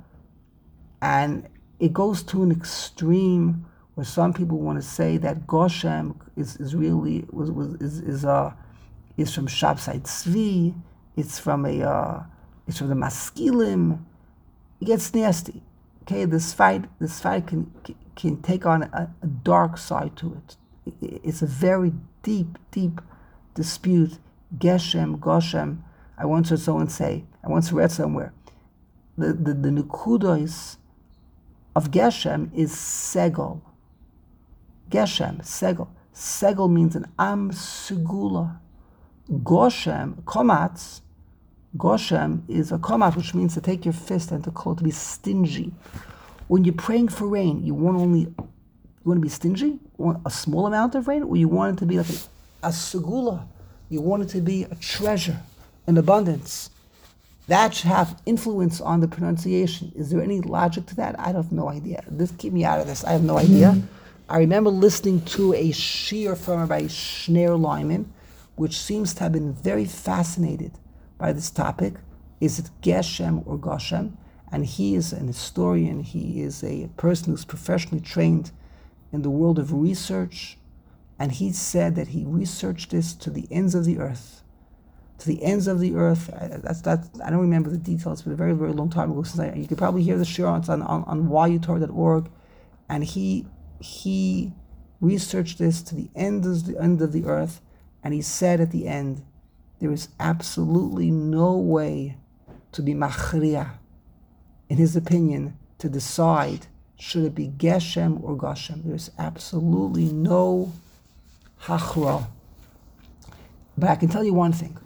and it goes to an extreme where some people want to say that Goshem is, is really was, was is is uh is from Shabsai Tzvi, it's from a uh, it's from the Maskilim. It gets nasty. Okay, this fight this fight can can take on a, a dark side to it. It's a very deep, deep dispute. Geshem, Goshem. I once heard someone say, I once read somewhere, the, the, the Nukudos of Geshem is Segol. Geshem, Segol. Segol means an Am Segula. Goshem, Komatz, Goshem is a komat, which means to take your fist and to call it to be stingy. When you're praying for rain, you want only you want to be stingy, you want a small amount of rain, or you want it to be like a, a segula, you want it to be a treasure, an abundance. That should have influence on the pronunciation. Is there any logic to that? I have no idea. This keep me out of this. I have no idea. Mm-hmm. I remember listening to a shiur from Rabbi Shneir Lyman, which seems to have been very fascinated by this topic. Is it Geshem or Goshem? And he is an historian. He is a person who's professionally trained in the world of research. And he said that he researched this to the ends of the earth. To the ends of the earth. That's that. I don't remember the details, but a very, very long time ago. Since I, you could probably hear the shiur on on, on y u torah dot org. And he he researched this to the end of the end of the earth. And he said at the end, there is absolutely no way to be machriya, in his opinion, to decide should it be Geshem or Goshem. There's absolutely no hachra. But I can tell you one thing.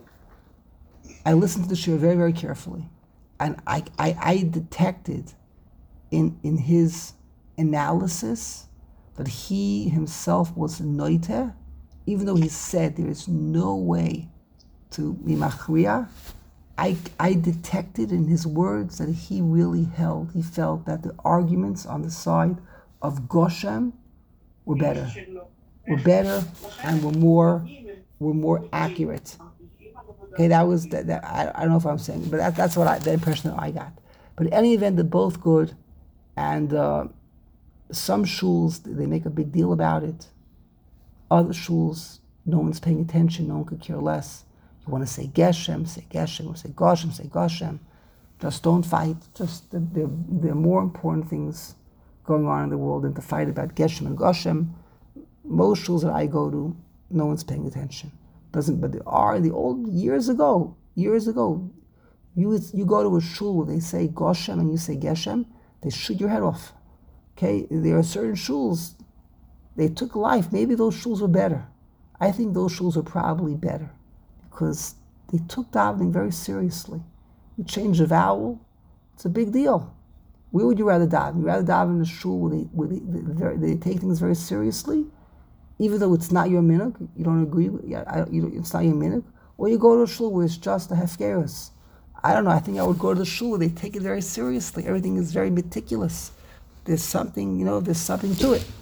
I listened to the shiur very, very carefully, and I, I, I detected in in his analysis that he himself was noiter, even though he said there is no way to be machriya. I, I detected in his words that he really held, he felt that the arguments on the side of Goshem were better, were better and were more were more accurate. Okay, that was that. that I, I don't know if I'm saying, but that, that's what I, the impression that I got. But in any event, they're both good, and uh, some shuls they make a big deal about it. Other shuls, no one's paying attention. No one could care less. You want to say Geshem, say Geshem. You want to say Goshem, say Goshem. Just don't fight. Just there, there are more important things going on in the world than to fight about Geshem and Goshem. Most shuls that I go to, no one's paying attention. Doesn't, but there are in the old years ago. Years ago, you you go to a shul where they say Goshem and you say Geshem, they shoot your head off. Okay, there are certain shuls. They took life. Maybe those shuls were better. I think those shuls are probably better because they took davening very seriously. You change a vowel, it's a big deal. Where would you rather daven? You rather daven in a shul where they where they, they, they take things very seriously, even though it's not your minhag, you don't agree with yeah, I, you, it's not your minhag, or you go to a shul where it's just a hefkerus. I don't know. I think I would go to the shul where they take it very seriously. Everything is very meticulous. There's something, you know, there's something to it.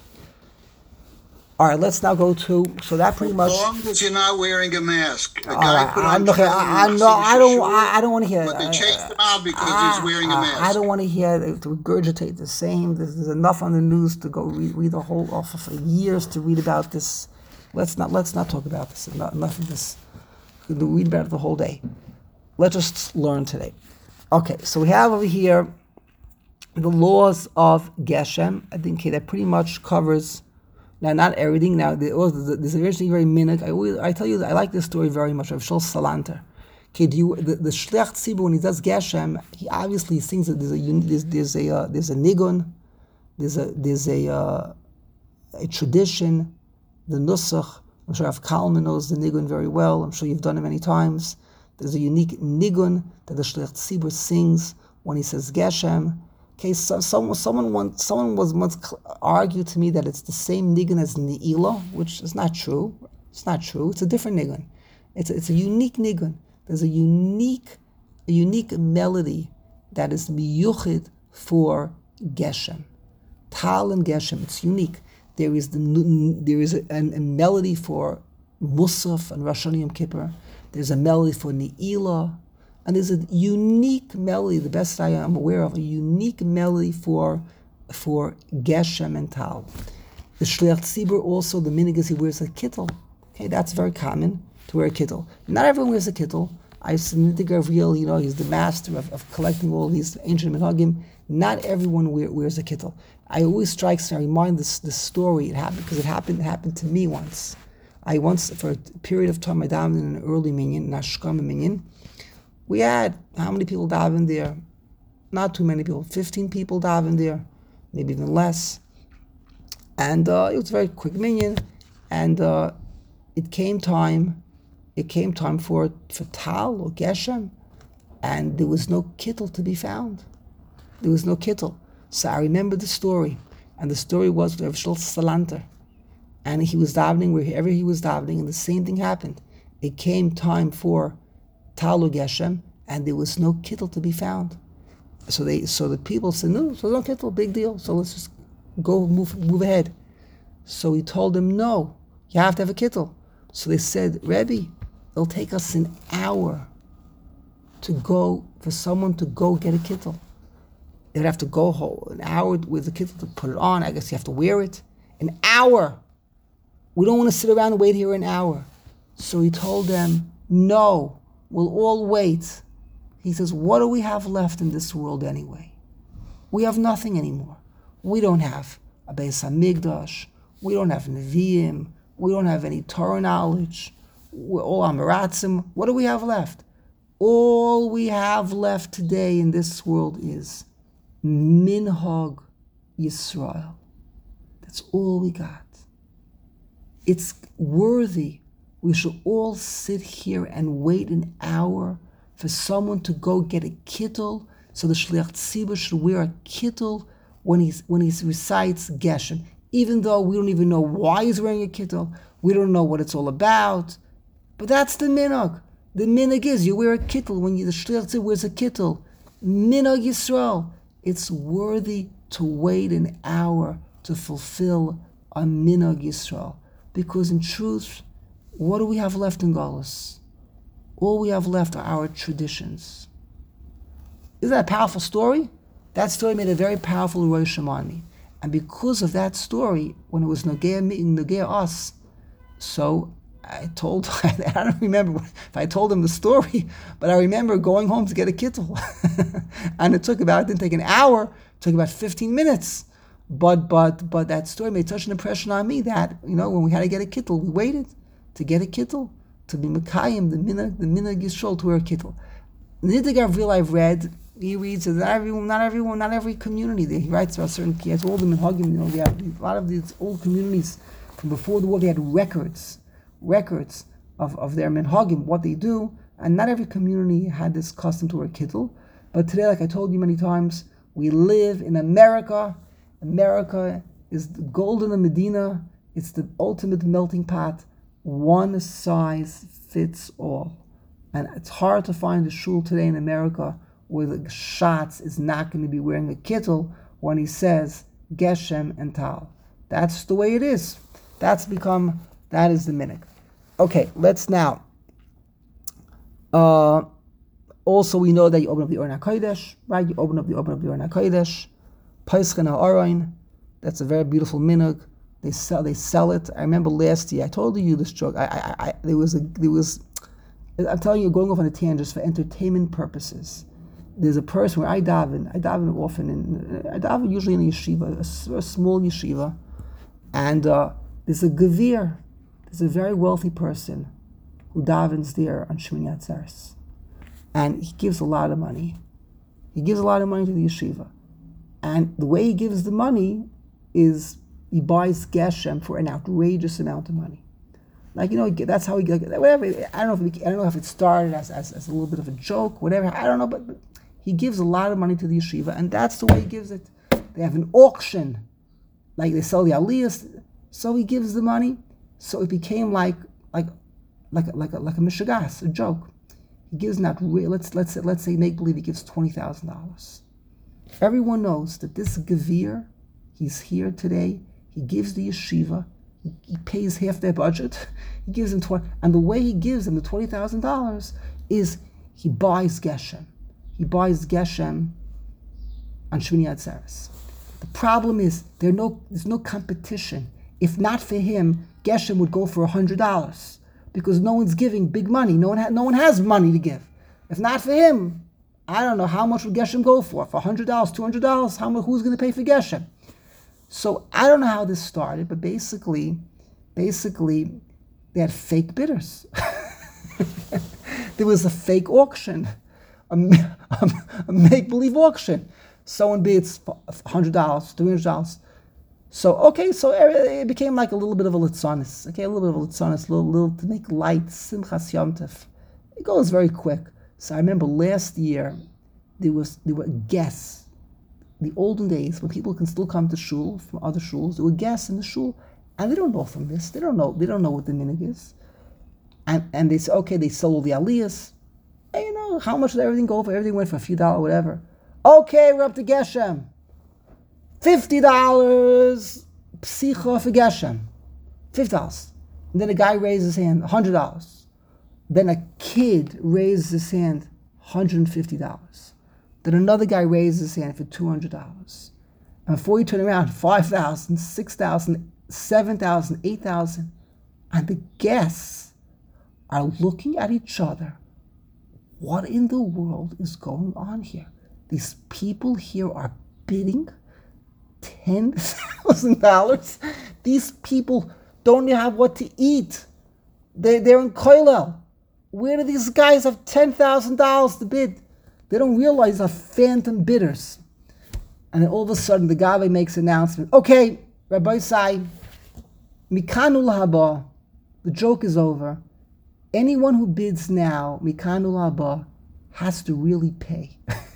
All right, let's now go to, so that pretty much. As long as you're not wearing a mask. A all guy right, put I'm on not, tefillin I, I, and no, I don't, sure, I, I don't want to hear. But they chased him out because I, he's wearing a I, mask. I don't want to hear to regurgitate the same. There's, there's enough on the news to go read, read the whole offer for years to read about this. Let's not let's not talk about this. Enough, enough of this. We can read about it the whole day. Let's just learn today. Okay, so we have over here the laws of Geshem. I think okay, that pretty much covers. Now, not everything. Now, there was, there's originally very minhag. I always, I tell you, I like this story very much of Shul Salanter. Okay, do you, the, the Shliach Tzibur, when he does Geshem, he obviously thinks that there's a there's, there's a uh, there's a nigun, there's a there's a uh, a tradition, the nusach. I'm sure Rav Kalman knows the nigun very well. I'm sure you've done it many times. There's a unique nigun that the Shliach Tzibur sings when he says Geshem. Okay, so someone someone once someone was once argued to me that it's the same nigun as Ne'ilah, which is not true. It's not true. It's a different nigun. It's a, it's a unique nigun. There's a unique a unique melody that is miyuchid for Geshem. Tal and Geshem. It's unique. There is the there is a, a, a melody for Musaf and Rosh Hashanah Yom Kippur. There's a melody for Ne'ilah. And there's a unique melody, the best I am aware of, a unique melody for for Geshem and Tal. The Shliach Tzibur also, the minhag is he wears a kittel. Okay, that's very common to wear a kittel. Not everyone wears a kittel. I think Gavriel, you know, he's the master of, of collecting all these ancient minhagim. Not everyone wear, wears a kittel. I always strikes me, I remind this this story, it happened because it happened it happened to me once. I once, for a period of time, I davened in an early minyan, in Ashkama minyan. We had, how many people davened there? Not too many people, fifteen people davened there, maybe even less. And uh, it was a very quick minyan, and uh, it came time, it came time for, for Tal or Geshem, and there was no kittel to be found. There was no kittel. So I remember the story, and the story was Rav Shlomo Salanter, and he was davening wherever he was davening, and the same thing happened. It came time for Tal or Geshem, and there was no kittel to be found. So they, so the people said, no, so no kittel, big deal. So let's just go move, move ahead. So he told them, no, you have to have a kittel. So they said, Rebbe, it'll take us an hour to go, for someone to go get a kittel. They'd have to go home, an hour with the kittel to put it on. I guess you have to wear it. An hour. We don't want to sit around and wait here an hour. So he told them, no, we'll all wait. He says, what do we have left in this world anyway? We have nothing anymore. We don't have a Beis HaMikdash. We don't have Nevi'im. We don't have any Torah knowledge. We're all Amaratzim. What do we have left? All we have left today in this world is Minhag Yisrael. That's all we got. It's worthy. We should all sit here and wait an hour for someone to go get a kittel, so the Shliach Tzibur should wear a kittel when he's when he recites Geshem, even though we don't even know why he's wearing a kittel, we don't know what it's all about. But that's the minhag. The minhag is you wear a kittel when you, the Shliach Tzibur wears a kittel. Minhag Yisrael. It's worthy to wait an hour to fulfill a minhag Yisrael, because in truth, what do we have left in Galus? All we have left are our traditions. Isn't that a powerful story? That story made a very powerful Rosh on me. And because of that story, when it was Nogea meeting Nogea us, so I told, I don't remember if I told him the story, but I remember going home to get a kittel. And it took about, it didn't take an hour, it took about fifteen minutes. But but but that story made such an impression on me that, you know, when we had to get a kittel, we waited to get a kittel, to be Mekayim, the minhag, the minhag Yisrael, to wear a kittel. Nidde Gavril I've read, he reads that not everyone, not everyone, not every community. There, he writes about certain, he has all the minhagim, you know, they have a lot of these old communities from before the war, they had records, records of, of their minhagim, what they do, and not every community had this custom to wear kittel. But today, like I told you many times, we live in America. America is the golden Medina. It's the ultimate melting pot. One size fits all. And it's hard to find a shul today in America where the Shatz is not going to be wearing a kittel when he says Geshem and Tal. That's the way it is. That's become, that is the minhag. Okay, let's now. Uh, also, we know that you open up the Oren HaKodesh, right? You open up the open up the Oren HaKodesh. Paischa HaOrain, that's a very beautiful minhag. They sell, they sell it. I remember last year, I told you this joke. I, I, I, there was a, there was. I'm telling you, going off on a tangent just for entertainment purposes. There's a person where I daven. I daven often, in, I daven usually in a yeshiva, a, a small yeshiva, and uh, there's a gevir. There's a very wealthy person who davens there on Shmini Atzeres, and he gives a lot of money. He gives a lot of money to the yeshiva, and the way he gives the money is he buys Geshem for an outrageous amount of money. Like, you know, that's how he, like, whatever, I don't know if, it, I don't know if it started as, as, as a little bit of a joke, whatever, I don't know, but, but he gives a lot of money to the yeshiva, and that's the way he gives it. They have an auction, like they sell the aliyahs, so he gives the money, so it became like, like, like, like, a, like a mishagas, a joke. He gives not real, let's, let's, let's say, make believe he gives twenty thousand dollars. Everyone knows that this gevir, he's here today, he gives the yeshiva, he, he pays half their budget, he gives them twenty, and the way he gives them the twenty thousand dollars is he buys Geshem. He buys Geshem on Shmini Atzeres. The problem is there no there's no competition. If not for him, Geshem would go for a hundred dollars because no one's giving big money. No one ha- no one has money to give. If not for him, I don't know, how much would Geshem go for? For one hundred dollars, two hundred dollars? How much, who's going to pay for Geshem? So I don't know how this started, but basically, basically, they had fake bidders. There was a fake auction, a, a, a make-believe auction. Someone bids for one hundred dollars, three hundred dollars. So, okay, so it became like a little bit of a litzanis. Okay, a little bit of a litzanis, a little, little to make light, simchas yom tov. It goes very quick. So I remember last year, there was there were guests. The olden days, when people can still come to shul from other shuls, there were guests in the shul, and they don't know from this. They don't know. They don't know what the minhag is. And and they say, okay, they sell all the aliyahs. And you know, how much did everything go for? Everything went for a few dollars, whatever. Okay, we're up to Geshem. Fifty dollars psicha for Geshem. Fifty dollars. And then a guy raises his hand, hundred dollars. Then a kid raises his hand, one hundred and fifty dollars. Then another guy raises his hand for two hundred dollars. And before you turn around, five thousand, six thousand, seven thousand, eight thousand, and the guests are looking at each other. What in the world is going on here? These people here are bidding ten thousand dollars. These people don't even have what to eat. They, they're in koilel. Where do these guys have ten thousand dollars to bid? They don't realize they're phantom bidders. And then all of a sudden the Gabbai makes an announcement. Okay, Rabbi Sai, Mikanu Lahaba, the joke is over. Anyone who bids now, Mikanu Lahaba, has to really pay.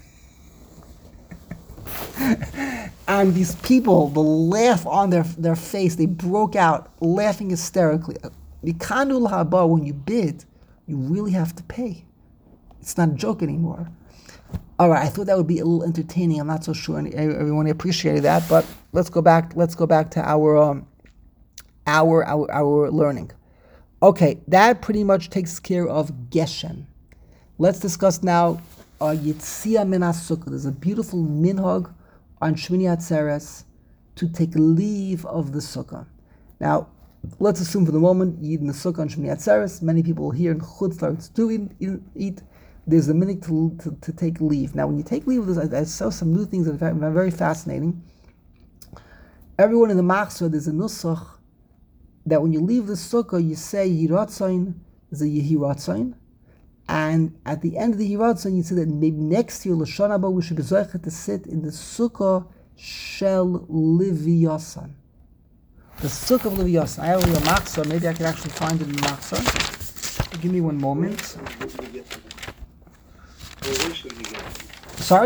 And these people, the laugh on their, their face, they broke out laughing hysterically. Mikanu Lahaba, when you bid, you really have to pay. It's not a joke anymore. All right, I thought that would be a little entertaining. I'm not so sure everyone appreciated that, but let's go back. Let's go back to our um, our our our learning. Okay, that pretty much takes care of Geshem. Let's discuss now uh, Yitzia min HaSukkah. There's a beautiful minhag on Shmini Atzeres to take leave of the sukkah. Now, let's assume for the moment you eat in the sukkah on Shmini Atzeres. Many people here in Chutz La'aretz do eat, eat, eat. There's a minute to, to, to take leave. Now, when you take leave of this, I, I saw some new things that are very, very fascinating. Everyone in the Machzor, there's a nusach that when you leave the sukkah, you say Yiratzain, there's a Yehiratzain, and at the end of the Yiratzain, you say that maybe next year, L'Shon Haba, we should be zocheh to sit in the sukkah Shel Livyasan. The sukkah of Livyasan. I have a Machzor, maybe I can actually find it in the Machzor. Give me one moment. Sorry?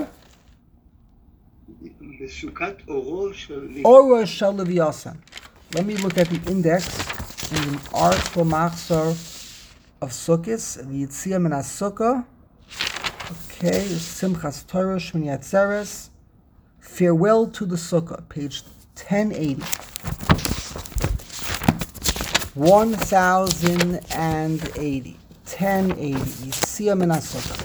Oro Shel Livyasan. Let me look at the index in the article Machzor of Sukkos, Yitzia min HaSukkah. Okay, Simchas Torah, Shmini Atzeres. Farewell to the Sukkah, page ten eighty. one thousand eighty. ten eighty. Yitzia min HaSukkah.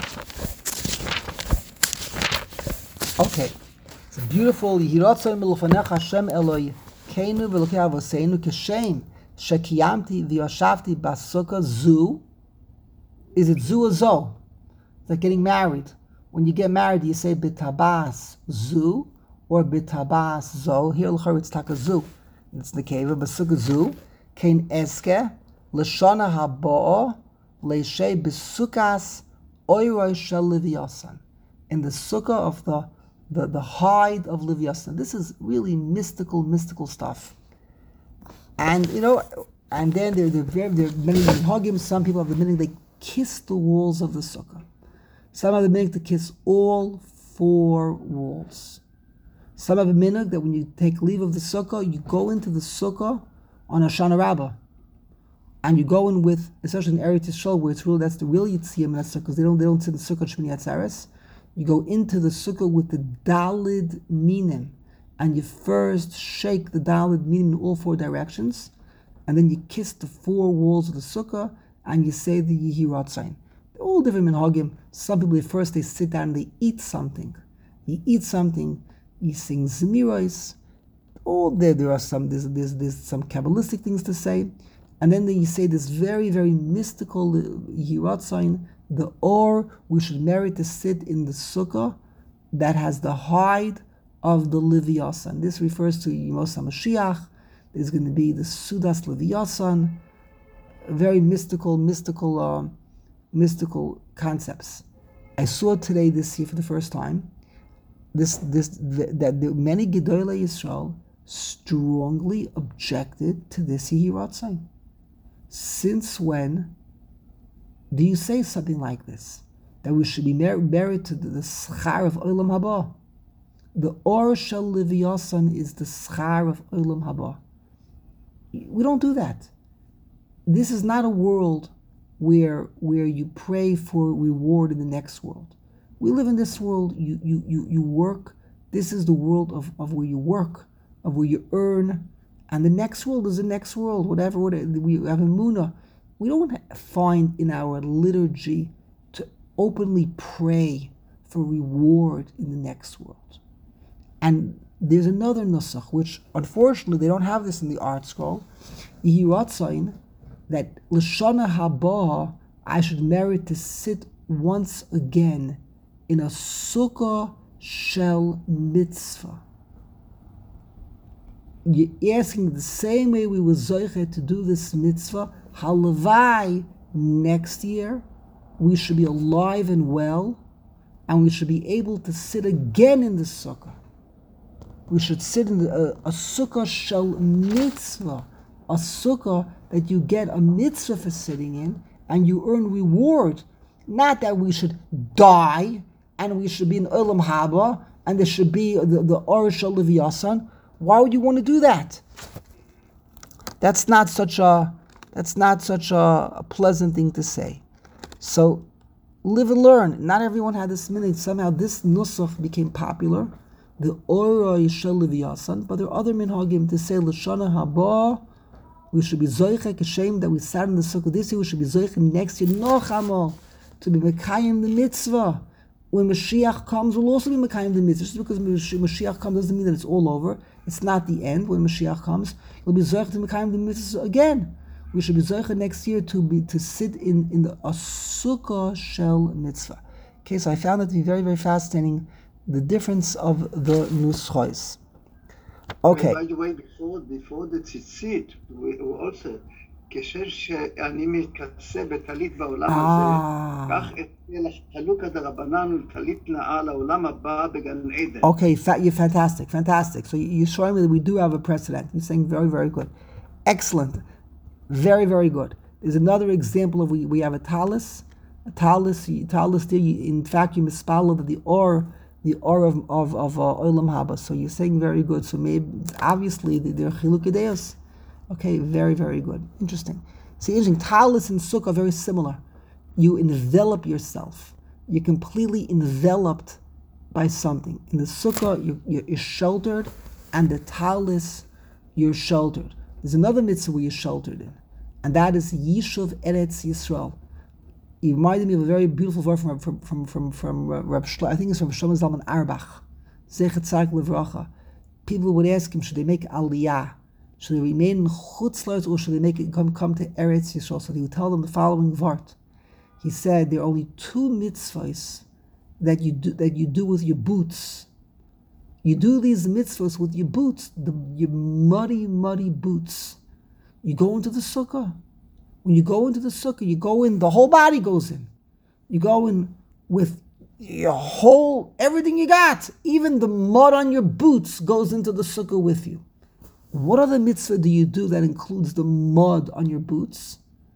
Okay, it's a beautiful Yiratzon milufanecha Hashem Eloi Keinu v'Elokei Avoseinu Keshem Shekiyamti v'Yashavti Basukkah Zu. Is it Zu or Zo? It's like getting married. When you get married, you say B'tabas Zu or B'tabas Zo. Here l'chor it's Taka Zu. It's the cave of Basukkah Zu. Kein Eske L'Shana Habo'o Leishei B'Sukkas Oiroi Shel Livyasan. In the sukkah of the The, the hide of Livyasan. This is really mystical, mystical stuff. And, you know, and then there, there, there, there are many minhagim. Some people have the meaning they kiss the walls of the sukkah. Some have the meaning to kiss all four walls. Some have a minhag that when you take leave of the sukkah, you go into the sukkah on Hoshana Rabbah. And you go in with, especially in Eretz Yisrael, where it's really, that's the real Yitzia min HaSukkah, because they don't, they don't sit in the sukkah Shmini Atzeres. You go into the sukkah with the Dalid Minim, and you first shake the Dalid Minim in all four directions, and then you kiss the four walls of the sukkah, and you say the Yehiratzain. They're all different minhagim. Some people at first they sit down and they eat something. You eat something, you sing Zmiros. All there, there are some there's, there's there's some Kabbalistic things to say, and then you say this very very mystical Yehiratzain The or, we should merit to sit in the sukkah that has the hide of the Leviathan. This refers to Yemos HaMashiach. There's going to be the Sudas Leviathan, very mystical, mystical, uh, mystical concepts. I saw today this year for the first time this this that the, many Gedolei Yisrael strongly objected to this Yehi. Since when do you say something like this? That we should be married to the, the schar of Olam Haba. The Or Shel Leviathan is the schar of Olam Haba. We don't do that. This is not a world where where you pray for reward in the next world. We live in this world, you you you, you work. This is the world of, of where you work, of where you earn. And the next world is the next world, whatever, whatever we have a munah. We don't find in our liturgy to openly pray for reward in the next world. And there's another nusach, which unfortunately they don't have this in the art scroll. Yehi Ratzain, that L'shana haba, I should merit to sit once again in a sukkah shel mitzvah. You're asking the same way we were zoichet to do this mitzvah, halavai, next year, we should be alive and well, and we should be able to sit again in the sukkah. We should sit in the, uh, a sukkah shel mitzvah, a sukkah that you get a mitzvah for sitting in, and you earn reward. Not that we should die, and we should be in Olam Haba, and there should be the, the Or Shel Leviathan. Why would you want to do that? That's not such a that's not such a, a pleasant thing to say. So live and learn. Not everyone had this minute. Somehow this nusach became popular, the Or Shel Leviathan. But there are other minhagim to say L'shana haba. We should be zoiche kashem that we sat in the sukkah this year. We should be zoiche next year nochamo to be mekayim the mitzvah. When Mashiach comes, we'll also be mekayim the mitzvah. Just because Mashiach comes doesn't mean that it's all over. It's not the end. When Mashiach comes, you'll be zoiche to mekayim the mitzvah again. We should be zoiche next year to be to sit in in the sukkah shel mitzvah. Okay, so I found it to be very very fascinating the difference of the nuschos. Okay. By the way, before before the tzitzit, we also כשם שאני מתכסה בטלית בעולם הזה, כך אצל חלוקה דרבנן ולטלית נאה לעולם הבא בגן עדן. Okay, fa- you're fantastic, fantastic. So you're showing me that we do have a precedent. You're saying very, very good. Excellent. Very, very good. There's another example of we, we have a talis. A talis, talis there, you, in fact, you mispallo that the or, the or of, of, of uh, Olam Haba. So you're saying very good. So maybe, obviously, they're chilukei deos. Okay, very, very good. Interesting. See, interesting. Talis and sukkah are very similar. You envelop yourself. You're completely enveloped by something. In the sukkah, you're, you're sheltered, and the talis, you're sheltered. There's another mitzvah where you're sheltered in, and that is Yishuv Eretz Yisrael. It reminded me of a very beautiful verse from from from from, from uh, Reb Shlomo, I think it's from Shlomo Zalman Auerbach. Zechet Tzarek Levracha. People would ask him, should they make aliyah? Should they remain in Chutz La'aretz, or should they make it come, come to Eretz Yisrael? So he would tell them the following vart. He said there are only two mitzvahs that you do that you do with your boots. You do these mitzvahs with your boots, the, your muddy, muddy boots. You go into the sukkah. When you go into the sukkah, you go in, the whole body goes in. You go in with your whole, everything you got. Even the mud on your boots goes into the sukkah with you. What other mitzvah do you do that includes the mud on your boots?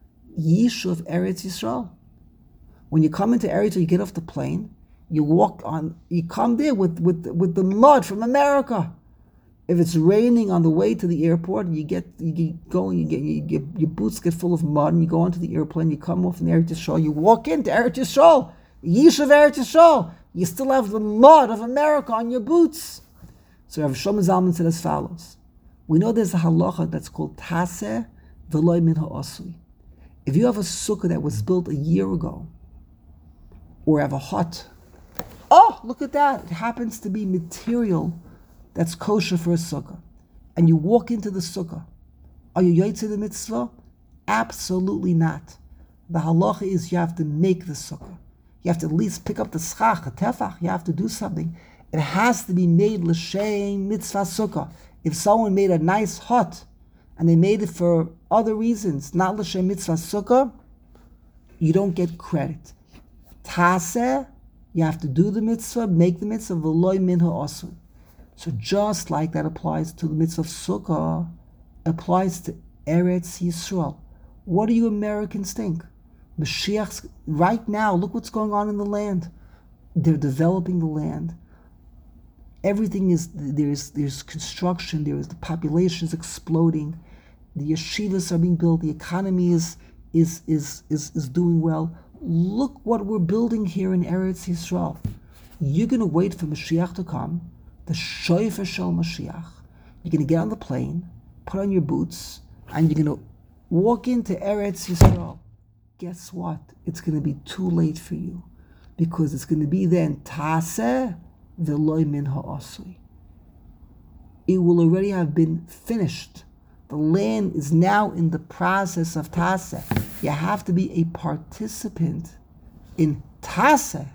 Yishuv Eretz Yisrael. When you come into Eretz, you get off the plane, you walk on, you come there with, with, with the mud from America. If it's raining on the way to the airport, you get you get going, you get, you get your boots get full of mud, and you go onto the airplane, you come off in Eretz Yisrael, you walk into Eretz Yisrael, Yishuv Eretz Yisrael, you still have the mud of America on your boots. So Rav Shlomo Zalman said as follows. We know there's a halacha that's called Taseh V'loi Min Ha'asui. If you have a sukkah that was built a year ago, or have a hut, oh, look at that, it happens to be material that's kosher for a sukkah, and you walk into the sukkah, are you yotzei the mitzvah? Absolutely not. The halacha is you have to make the sukkah. You have to at least pick up the schach, a tefach. You have to do something. It has to be made l'shem mitzvah sukkah. If someone made a nice hut and they made it for other reasons, not l'shem mitzvah sukkah, you don't get credit. Taseh, you have to do the mitzvah, make the mitzvah, v'loy minha asun. So just like that applies to the mitzvah of sukkah, applies to Eretz Yisrael. What do you Americans think? Mashiach's, right now, look what's going on in the land. They're developing the land. Everything is, there's there's construction, there's the population is exploding, the yeshivas are being built, the economy is is is is, is doing well. Look what we're building here in Eretz Yisrael. You're going to wait for Mashiach to come, the Shofar Shel Mashiach. You're going to get on the plane, put on your boots, and you're going to walk into Eretz Yisrael. Guess what? It's going to be too late for you, because it's going to be then Taseh v'loy minha asui. It will already have been finished. The land is now in the process of Taseh. You have to be a participant in Taseh.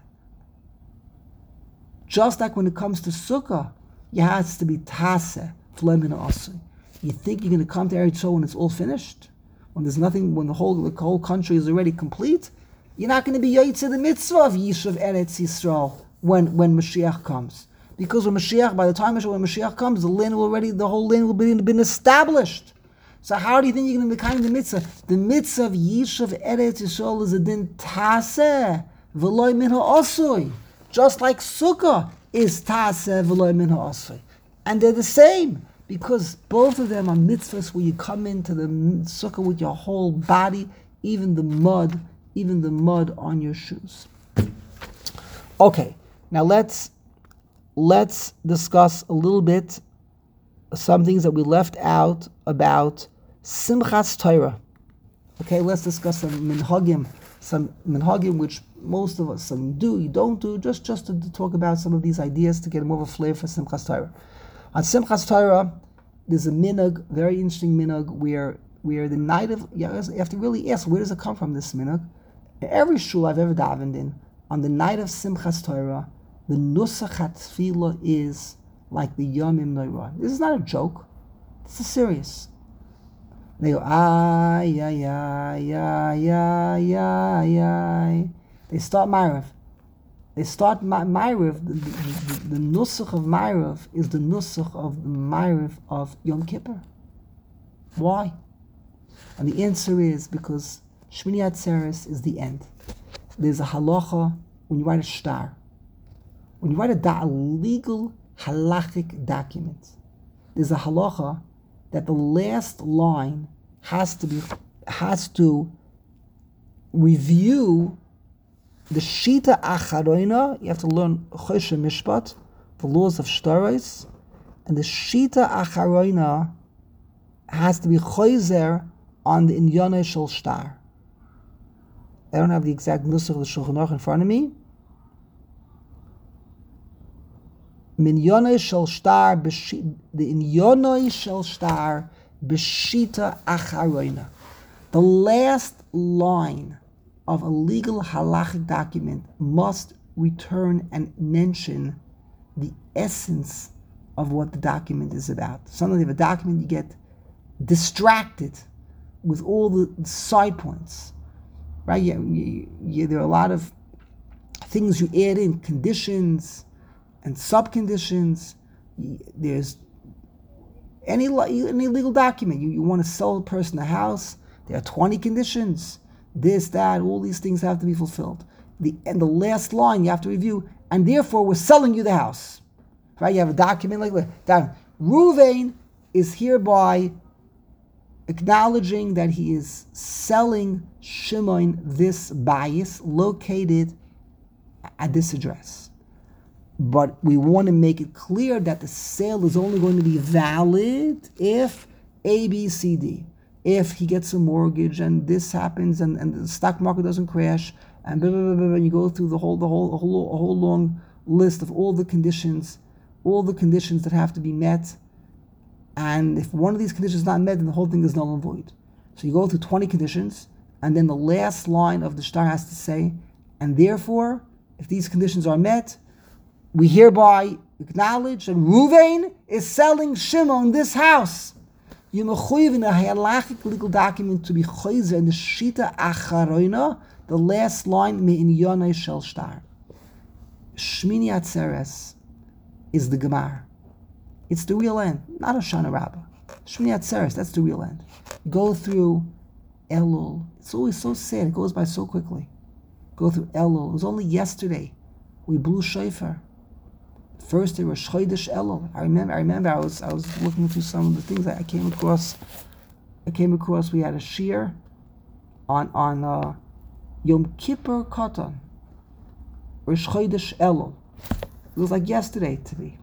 Just like when it comes to Sukkah, you have to be Taseh v'loy minha asui. You think you're going to come to Eretz Yisrael when it's all finished? When there's nothing, when the whole the whole country is already complete? You're not going to be Yaitze the mitzvah of Yishuv Eretz Yisrael when, when Mashiach comes. Because when Mashiach, by the time when Mashiach comes, the land will already, the whole land will be been established. So how do you think you're going to be kind of the mitzvah? The mitzvah of Yishuv Eretz Yisrael is a din taseh v'loy minha asui. Just like Sukkah is taseh v'loy minha asui. And they're the same. Because both of them are mitzvahs where you come into the sukkah with your whole body, even the mud, even the mud on your shoes. Okay, now let's let's discuss a little bit some things that we left out about Simchas Torah. Okay, let's discuss some minhagim, some minhagim which most of us some do, you don't do, just just to, to talk about some of these ideas to get more of a flavor for Simchas Torah. On Simchas Torah, there's a minhag, very interesting minhag, where where the night of, you have to really ask, where does it come from, this minhag? In every shul I've ever davened in, on the night of Simchas Torah, the nusach hatfilah is like the Yomim Noirah. This is not a joke. This is serious. They go, ay, ay, ay, ay, ay, ay, ay. They start Ma'ariv. They start Ma'ariv, the, the, the, the nusach of Ma'ariv is the nusach of the Ma'ariv of Yom Kippur. Why? And the answer is because Shmini Atzeres is the end. There's a halacha when you write a shtar. When you write a, da, a legal halachic document, there's a halacha that the last line has to be has to review the Shita Acharoina. You have to learn Choshe Mishpat, the laws of Shtaros, and the Shita Acharoina has to be Choizer on the Inyane Shel Shtar. I don't have the exact nusach of the Shulchan Aruch in front of me. Minyane Shel Shtar, the Inyane Shel Shtar, B'Shita Acharoina. The last line of a legal halachic document must return and mention the essence of what the document is about. Sometimes you have a document, you get distracted with all the side points, right? You, you, you, there are a lot of things you add in, conditions and sub-conditions. There's any, any legal document. You, you want to sell a person a house, there are twenty conditions. This, that, all these things have to be fulfilled. The and the last line you have to review, and therefore we're selling you the house. Right? You have a document like that. Ruvain is hereby acknowledging that he is selling Shimon this bayis located at this address. But we want to make it clear that the sale is only going to be valid if A, B, C, D. If he gets a mortgage and this happens and, and the stock market doesn't crash and blah, blah, blah, blah, and you go through the whole the whole, whole, whole long list of all the conditions, all the conditions that have to be met. And if one of these conditions is not met, then the whole thing is null and void. So you go through twenty conditions, And then the last line of the shtar has to say, and therefore, if these conditions are met, we hereby acknowledge that Ruvain is selling Shimon this house. You mechuyev in a halachic legal document to be choizer in the shita acharoina, the last line me in yonai shel shtar. Shmini Atzeres is the Gemar. It's the real end, not Hoshana Rabbah. Shmini Atzeres, that's the real end. Go through Elul. It's always so sad. It goes by so quickly. Go through Elul. It was only yesterday we blew shofar. First there was Chodesh Elul. I remember. I remember. I was. I was looking through some of the things that I came across. I came across. We had a shir on on uh, Yom Kippur Katan. Rosh Chodesh Elul. It was like yesterday to me.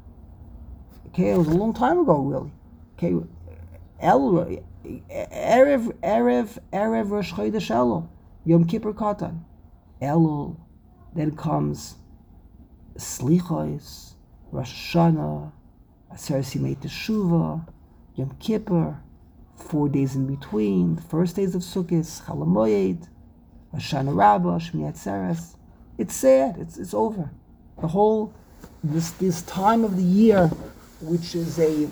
Okay, it was a long time ago, really. Okay, Elul, Erev, Erev, Erev Rosh Chodesh Elul, Yom Kippur Katan, Elul. Then comes Slichos, Rosh Hashanah, Aseret Yimei Teshuvah, Yom Kippur. Four days in between. The first days of Sukkot, Chol Hamoed, Hoshana Rabbah, Shmini Atzeres. It's sad. It's it's over. The whole this this time of the year, which is a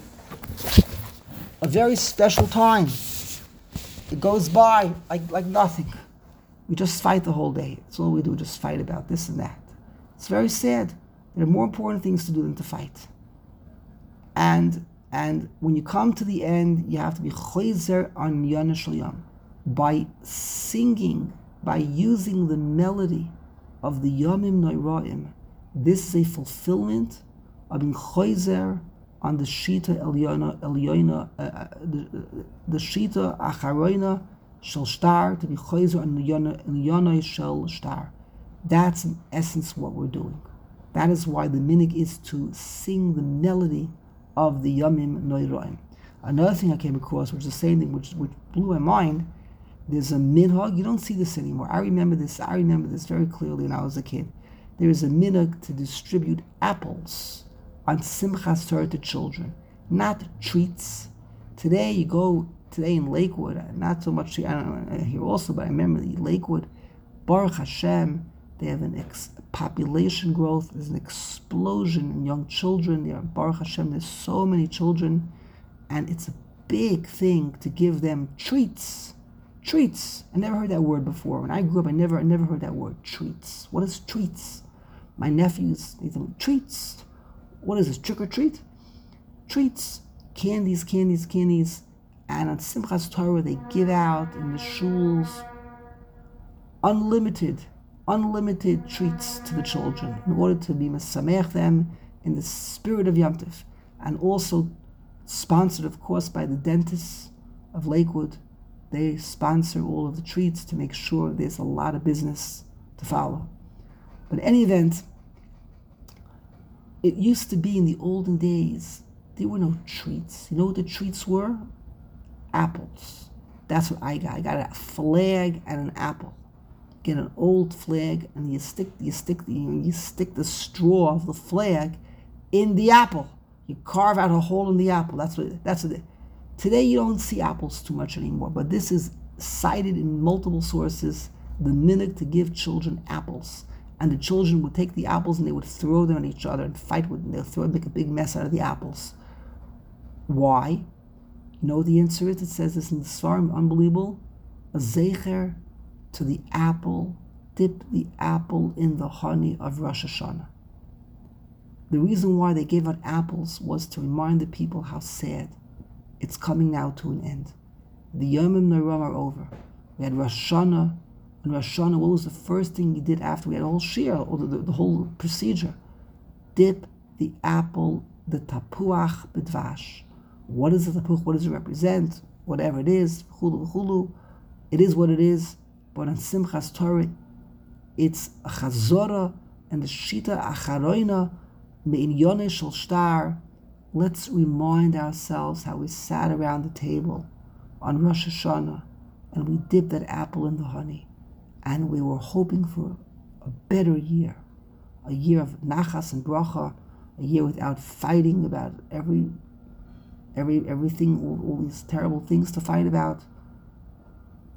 a very special time, it goes by like like nothing. We just fight the whole day. That's all we do. Just fight about this and that. It's very sad. There are more important things to do than to fight. And and when you come to the end, you have to be choizer on Yana Shel Yom by singing, by using the melody of the Yomim Noiraim. This is a fulfillment of being choizer on the Shita Elyona, Elyona, uh, the, the Shita Acharoina Shel Shtar, to be choizer on the Elyona Shel Shtar. That's in essence what we're doing. That is why the minig is to sing the melody of the Yomim Noiraim. Another thing I came across, which is the same thing, which, which blew my mind. There's a minhag. You don't see this anymore. I remember this. I remember this very clearly when I was a kid. There is a minhag to distribute apples on Simchas Torah to children, not treats. Today you go today in Lakewood. Not so much. I don't know here also, but I remember in Lakewood. Baruch Hashem, they have an ex- population growth. There's an explosion in young children. There, Baruch Hashem, there's so many children, and it's a big thing to give them treats. Treats. I never heard that word before. When I grew up, I never, I never heard that word. Treats. What is treats? My nephews, they tell me, treats. What is this? Trick or treat? Treats. Candies, candies, candies. And on Simchas Torah, they give out in the shuls unlimited, unlimited treats to the children in order to be mesamech them in the spirit of Yom Tov, and also sponsored, of course, by the dentists of Lakewood. They sponsor all of the treats to make sure there's a lot of business to follow. But in any event, it used to be in the olden days, there were no treats. You know what the treats were? Apples. That's what I got. I got a flag and an apple. Get an old flag, and you stick you stick the you stick the straw of the flag in the apple. You carve out a hole in the apple. That's what that's what. It, today you don't see apples too much anymore, but this is cited in multiple sources. The minhag to give children apples, and the children would take the apples and they would throw them at each other and fight with them. They'll throw make a big mess out of the apples. Why? You know what the answer is? It says this in the Svarim, unbelievable. A zecher to the apple, dip the apple in the honey of Rosh Hashanah. The reason why they gave out apples was to remind the people how sad it's coming now to an end. The Yomim Noram are over. We had Rosh Hashanah, and Rosh Hashanah, what was the first thing you did after we had a whole shir, or the, the, the whole procedure? Dip the apple, the tapuach b'dvash. What is the tapuach? What does it represent? Whatever it is, chulu chulu, it is what it is. But on Simchas Torah, it's a chazorah and the shita acharoina me'inyonei shel shtar. Let's remind ourselves how we sat around the table on Rosh Hashanah and we dipped that apple in the honey, and we were hoping for a better year, a year of nachas and bracha, a year without fighting about every, every everything, all, all these terrible things to fight about.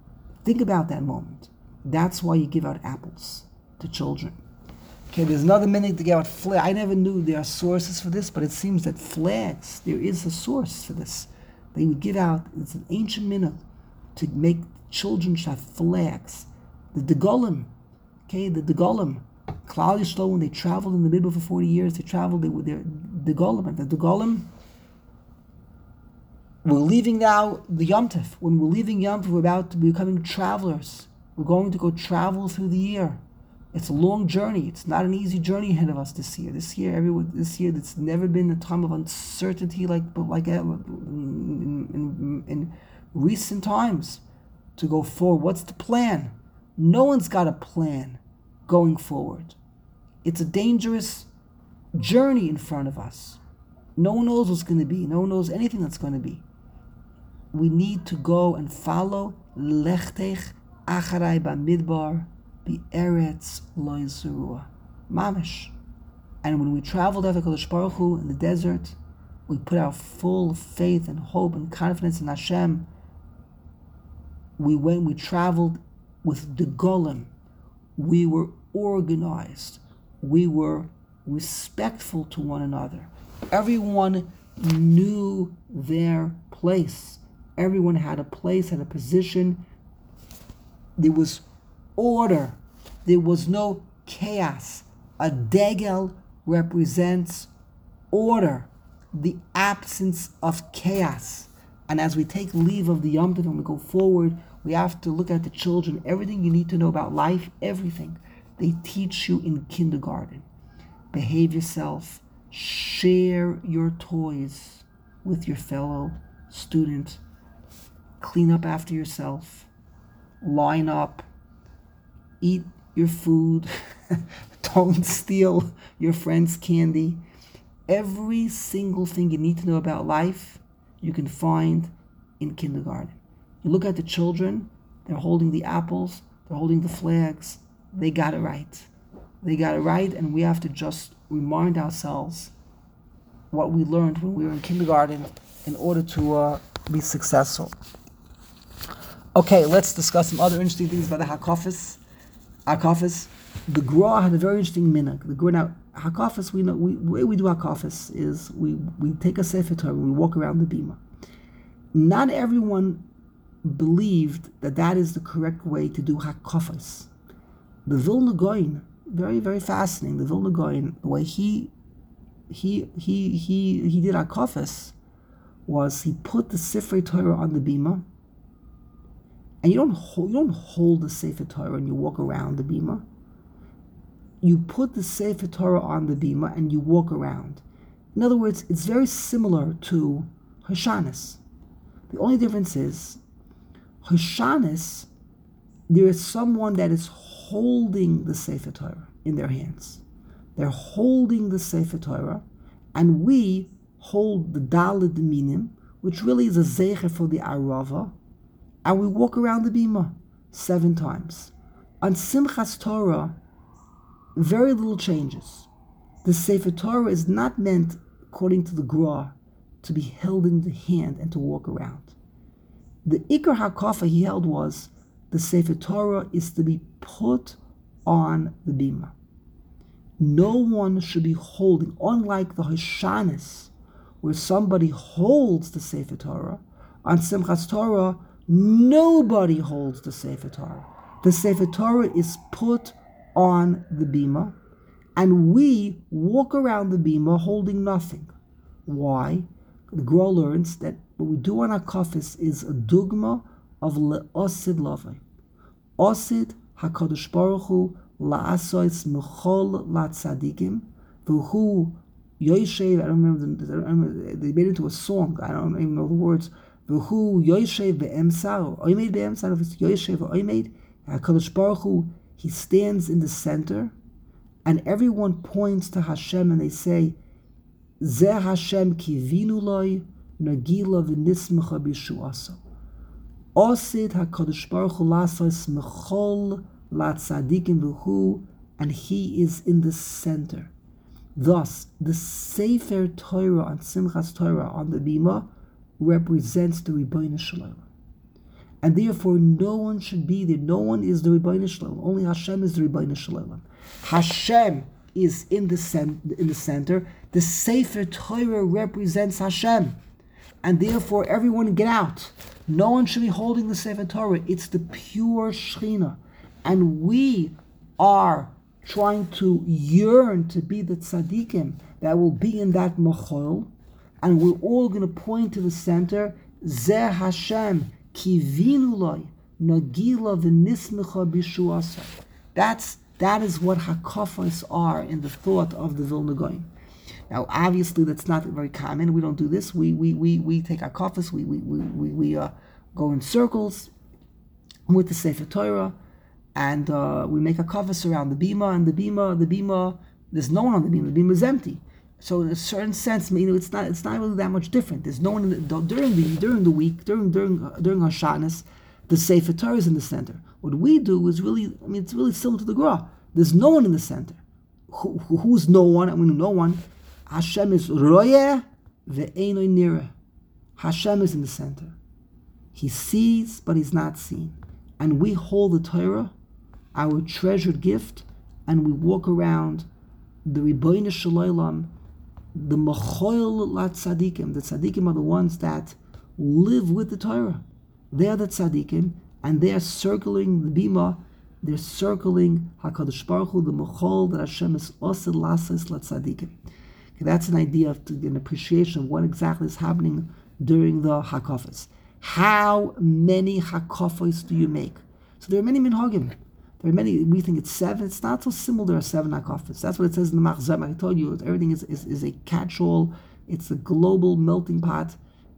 Think about that moment. That's why you give out apples to children. Okay, there's another minute to give out flags. I never knew there are sources for this, but it seems that flags, there is a source for this. They would give out, it's an ancient minute, to make children have flags. The Degolim, okay, the Degolim, Klal Yisrael, when they traveled in the middle for forty years, they traveled, they were there, Degolim, and the Degolim, we're leaving now the Yom Tov. When we're leaving Yom Tov, we're about to be becoming travelers. We're going to go travel through the year. It's a long journey. It's not an easy journey ahead of us this year. This year, everyone, this year, it's never been a time of uncertainty like like in, in, in recent times. To go forward, what's the plan? No one's got a plan going forward. It's a dangerous journey in front of us. No one knows what's going to be. No one knows anything that's going to be. We need to go and follow Lechtech Acharai Bamidbar Be'eretz Lo Yizurua Mamish. And when we traveled after Kodesh Baruch Hu in the desert, we put our full faith and hope and confidence in Hashem. We went, we traveled with the Golem. We were organized. We were respectful to one another. Everyone knew their place. Everyone had a place, had a position. There was order. There was no chaos. A degel represents order, the absence of chaos. And as we take leave of the Yom Tov and we go forward, we have to look at the children. Everything you need to know about life, everything. They teach you in kindergarten. Behave yourself. Share your toys with your fellow student. Clean up after yourself. Line up. Eat your food. Don't steal your friend's candy. Every single thing you need to know about life, you can find in kindergarten. You look at the children, they're holding the apples, they're holding the flags. They got it right. They got it right, and we have to just remind ourselves what we learned when we were in kindergarten in order to uh, be successful. Okay, let's discuss some other interesting things about the Hakafis. Hakafis. The Gra had a very interesting minhag. The Gra, now, Hakafis, we know, we, the way we do Hakafis is we, we take a Sefer Torah and we walk around the bima. Not everyone believed that that is the correct way to do Hakafis. The Vilna Gaon, very, very fascinating. The Vilna Gaon, the way he he he he he did Hakafis was he put the Sefer Torah on the bima, and you don't hold, you don't hold the Sefer Torah and you walk around the bima. You put the Sefer Torah on the bima and you walk around. In other words, it's very similar to Hashanah. The only difference is, Hashanah, there is someone that is holding the Sefer Torah in their hands. They're holding the Sefer Torah, and we hold the Daled Minim, which really is a Zecher for the Arava, and we walk around the bima seven times. On Simchas Torah, very little changes. The Sefer Torah is not meant, according to the Gra, to be held in the hand and to walk around. The Ikar HaKafa he held was the Sefer Torah is to be put on the bima. No one should be holding, unlike the Hashanah, where somebody holds the Sefer Torah. On Simchas Torah, nobody holds the Sefer Torah. The Sefer Torah is put on the bima, and we walk around the bima holding nothing. Why? The Gra learns that what we do on our kafis is a dogma of le'osid lavai. Osid HaKadosh Baruch Hu la'asois mechol la'tzadikim v'hu yoshev, I don't remember, the, I don't remember, they made it into a song, I don't even know the words, v'hu yoshev be'emsar, or oimed be'emsar, if it's yoshev or oimed, HaKadosh Baruch Hu, he stands in the center, and everyone points to Hashem and they say, Zeh Hashem kivinu loy, nagila v'nismecha b'shu'asa. Osid HaKadosh Baruch Hu lasos mechol la'tzadikim v'hu, and he is in the center. Thus, the Sefer Torah on Simchas Torah on the bima represents the Rebbeinu Shalom. and therefore no one should be there. No one is the Rebbeinu Shalom. Only Hashem is the Rebbeinu Shalom. Hashem is in the cent- in the center. The Sefer Torah represents Hashem, and therefore everyone get out. No one should be holding the Sefer Torah. It's the pure Shechina, and we are trying to yearn to be the tzaddikim that will be in that machol, and we're all going to point to the center. Zeh Hashem kivinu loy nagila v'nismecha b'shuasa. That's that is what hakafos are in the thought of the Vilna Gaon. Now, obviously, that's not very common. We don't do this. We we we we take hakafos. We we we we, we uh, go in circles with the Sefer Torah, and uh, we make a hakafos around the bima. And the bima, the bima, there's no one on the bima. The bima is empty. So, in a certain sense, you know, it's not it's not really that much different. There's no one in the, during the during the week during during uh, during our Shanas, the Sefer Torah is in the center. What we do is really, I mean, it's really similar to the Gra. There's no one in the center. Who, who, who's no one? I mean, no one. Hashem is royeh ve'enoi nireh. Hashem is in the center. He sees, but he's not seen. And we hold the Torah, our treasured gift, and we walk around the Rebbeinu Shalom, the Machoil la Tzadikim. The Tzadikim are the ones that live with the Torah. They are the Tzadikim, and they are circling the Bima. They're circling HaKadosh Baruch Hu, the Machoil that Hashem is Osel Lasses la Tzadikim. Okay, that's an idea of an appreciation of what exactly is happening during the hakafos. How many hakafos do you make? So there are many minhagim. There are many. We think it's seven. It's not so simple. There are seven hakafos. That's what it says in the Machzor. I told you everything is, is, is a catch-all. It's a global melting pot.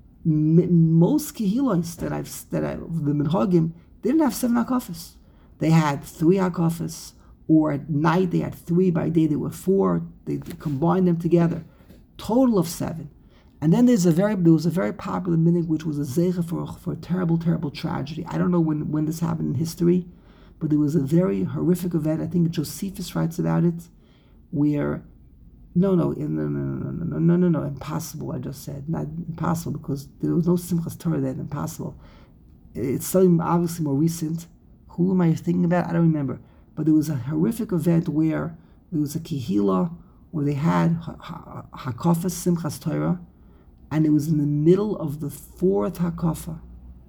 M- most kehilos that I've that I the minhagim they didn't have seven hakafos. They had three hakafos. Or at night they had three, by day they were four. They combined them together, total of seven. And then there's a very there was a very popular minhag which was a zeicha for for a terrible, terrible tragedy. I don't know when, when this happened in history, but there was a very horrific event. I think Josephus writes about it, where no, no, no, no, no, no, no, no, no, impossible. I just said not impossible because there was no Simchas Torah then. Impossible. It's something obviously more recent. Who am I thinking about? I don't remember. But there was a horrific event where there was a kihila where they had hakafas Simchas Torah, and it was in the middle of the fourth hakafa.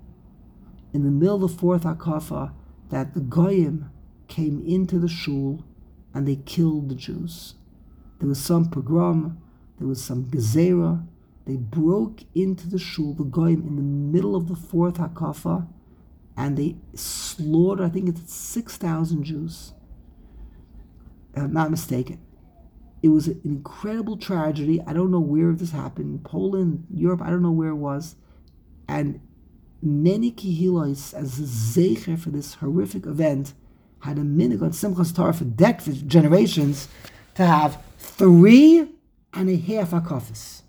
In the middle of the fourth hakafa, that the goyim came into the shul and they killed the Jews. There was some pogrom, there was some gezerah. They broke into the shul, the goyim, in the middle of the fourth hakafa, and they slaughtered, I think it's six thousand Jews. If I'm not mistaken. It was an incredible tragedy. I don't know where this happened. Poland, Europe, I don't know where it was. And many kihilos, as a zeicher for this horrific event, had a minhag on Simchas Torah for decades, generations, to have three and a half hakafos.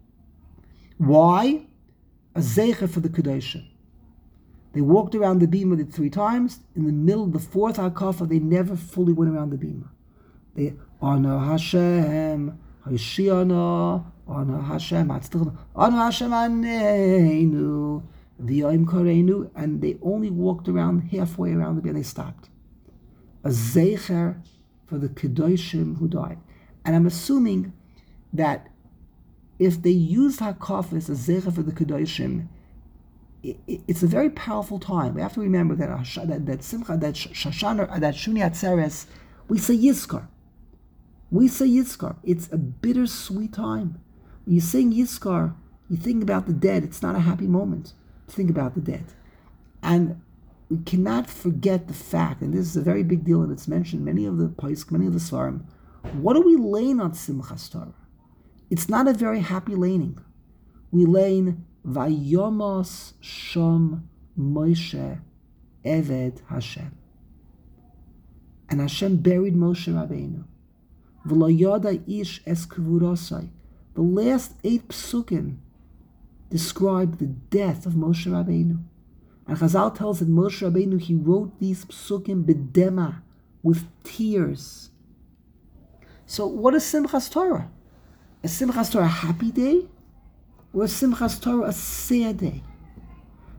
Why? A zeicher for the Kedoshim. They walked around the bima did three times. In the middle of the fourth hakafa, they never fully went around the bima. They honor Hashem, Hashiana, honor Hashem, honor Hashem Aneinu, V'yayim Koreinu, and they only walked around halfway around the bima. They stopped. A zeicher for the kedoshim who died, and I'm assuming that if they used hakafos as zeicher for the kedoshim, it's a very powerful time. We have to remember that that, that Simcha, that Shoshana, that Shuni Atzeres, we say Yizkar. We say Yizkar. It's a bittersweet time. When you sing Yizkar, you think about the dead. It's not a happy moment to think about the dead. And we cannot forget the fact, and this is a very big deal, and it's mentioned in many of the Paisk, many of the Svarim, what do we lane on Simchas Torah? It's not a very happy laning. We lane Vayomos Shom Moshe Eved Hashem. And Hashem buried Moshe Rabbeinu. V'lo yoda ish es kavurosai. The last eight psukim describe the death of Moshe Rabbeinu. And Chazal tells that Moshe Rabbeinu, he wrote these psukim b'dema, with tears. So what is Simchas Torah? Is Simchas Torah a happy day? Or is Simchas Torah a sad day?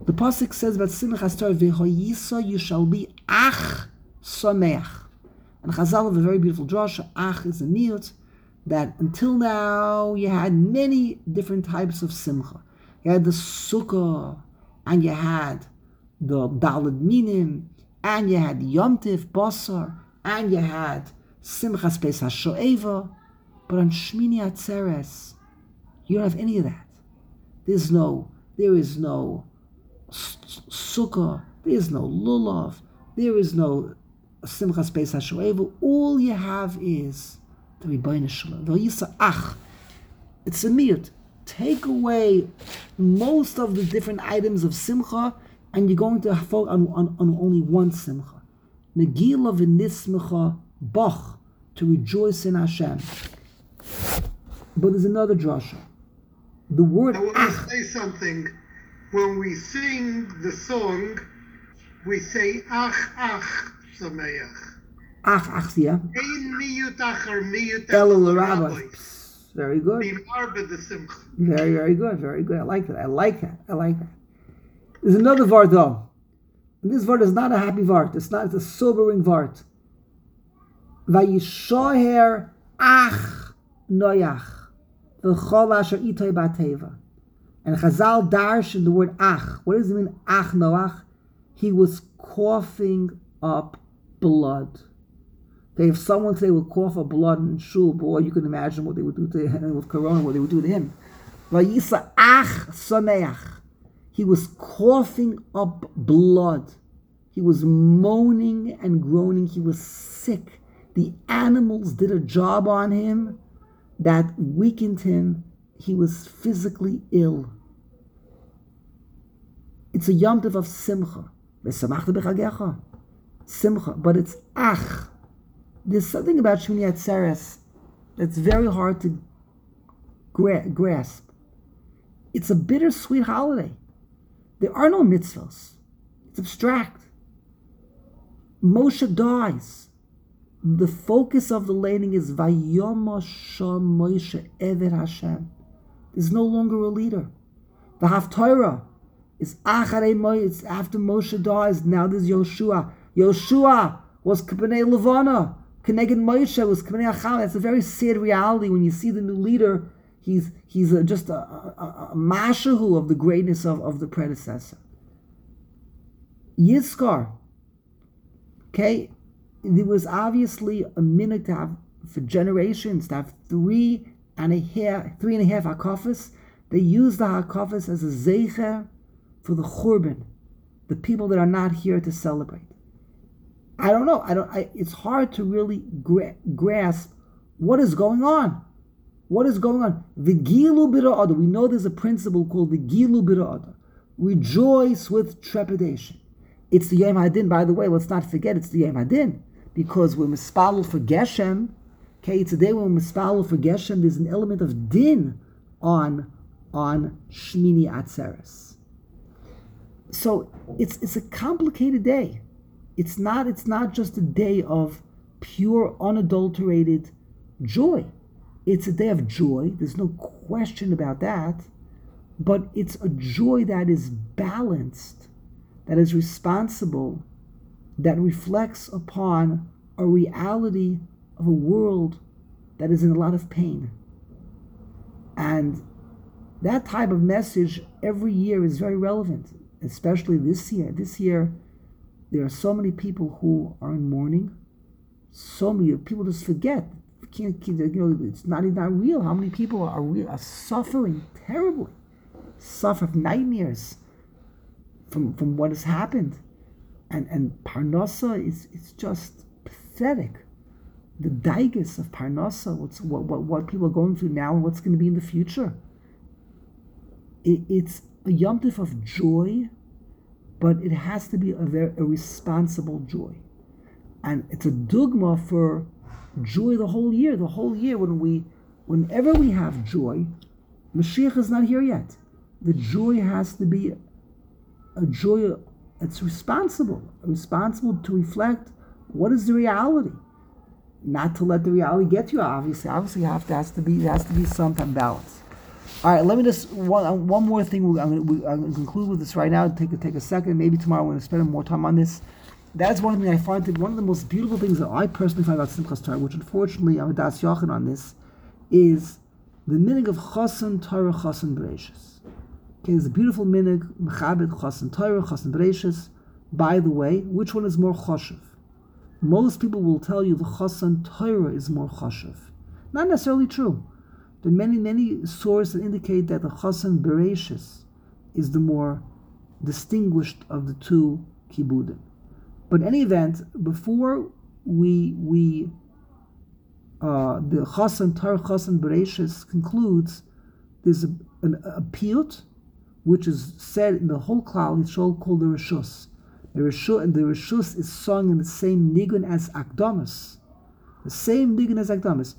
The pasuk says about Simchas Torah, "V'hoyisa you shall be ach sameach." And Chazal have a very beautiful drasha. Ach is a miyut, that until now you had many different types of simcha. You had the sukkah, and you had the daled minim, and you had Yom Tif Basar, and you had Simchas Pesach Shoeva. But on Shmini Atzeres, you don't have any of that. There's no, there is no sukkah, there is no lulav, there is no Simchas Pesach Shoeva. All you have is the Rebbeinu Shalom. V'yisa ach. It's a miyut. Take away most of the different items of simcha, and you're going to focus on, on, on only one simcha. Negila v'nismecha bach, to rejoice in Hashem. But there's another drasha. The word I want ach. to say something. When we sing the song, we say ach ach sameach. Ach ach, yeah. Ein miyut achar miyut Elo elo l'rabba. l'rabbai. Very good. Bimar b'desimcha. Very, very good. Very good. I like that. I like that. I like that. There's another vart though. And this vart is not a happy vart. It's not. It's a sobering vart. Vayishoher ach noyach v'chol asher itoy bateva. And Chazal darsh in the word ach. What does it mean? Ach noach. He was coughing up blood. Okay, if someone today would cough up blood in shul, boy, you can imagine what they would do to him with Corona, what they would do to him. Vayisa ach sameach. He was coughing up blood. He was moaning and groaning. He was sick. The animals did a job on him that weakened him. He was physically ill. It's a Yom Tov of Simcha. Simcha, but it's ach. There's something about Shmini Atzeres that's very hard to gra- grasp. It's a bittersweet holiday. There are no mitzvahs. It's abstract. Moshe dies. The focus of the laning is Vayomosha Moshe Eved Hashem. There's no longer a leader. The Haftorah is Acharei Moshe. It's after Moshe dies. Now there's Yoshua. Yoshua was K'pnei Levana. Keneged Moshe was K'pnei Acham. That's a very sad reality when you see the new leader. He's he's a, just a, a, a mashahu of the greatness of, of the predecessor. Yizkar. Okay, there was obviously a minute to have, for generations, to have three and a half, three and a half hakafas. They used the hakafas as a zeicher for the churban, the people that are not here to celebrate. I don't know. I don't. I, it's hard to really gra- grasp what is going on. What is going on? The gilu b'ra'ada. We know there's a principle called the gilu b'ra'ada. Rejoice with trepidation. It's the Yom Hadin, by the way. Let's not forget it's the Yom Hadin, because we're mispalel for Geshem. Okay, today when we're mispalel for Geshem, there's an element of din on on Shmini Atzeres. So it's it's a complicated day. It's not it's not just a day of pure, unadulterated joy. It's a day of joy. There's no question about that. But it's a joy that is balanced, that is responsible, that reflects upon a reality of a world that is in a lot of pain. And that type of message every year is very relevant, especially this year. This year, there are so many people who are in mourning. So many people just forget. Can't, you know, it's not even not real. How many people are real, are suffering terribly, suffer from nightmares from from what has happened, and and Parnassa is it's just pathetic. The daigus of Parnassa, what's what, what what people are going through now and what's going to be in the future. It, it's a Yom Tov of joy, but it has to be a very a responsible joy, and it's a dogma for joy the whole year. The whole year, when we, whenever we have joy, Mashiach is not here yet. The joy has to be a joy that's responsible, responsible to reflect what is the reality, not to let the reality get you. Obviously, obviously, you have to has to be there has to be some balance. All right, let me just one one more thing. I'm going to, I'm going to conclude with this right now. Take a take a second. Maybe tomorrow I'm going to spend more time on this. That's one thing I find to be one of the most beautiful things that I personally find about Simchas Torah, which unfortunately I'm a das yachin on this, is the minig of Chosan Torah, Chosan Bereshis. Okay, there's a beautiful minig, Mechabed, Chosan Torah, Chosan Bereshis. By the way, which one is more choshev? Most people will tell you the Chosan Torah is more choshev. Not necessarily true. There are many, many sources that indicate that the Chosan Bereshis is the more distinguished of the two kibudim. But in any event, before we we uh, the Chosan Torah Chosan Bereshis concludes, there's a, an, a piyut which is said in the whole Klal Yisrael called the Rishus. The Rishus and the Rishus is sung in the same nigun as Akdamas, the same nigun as Akdamas.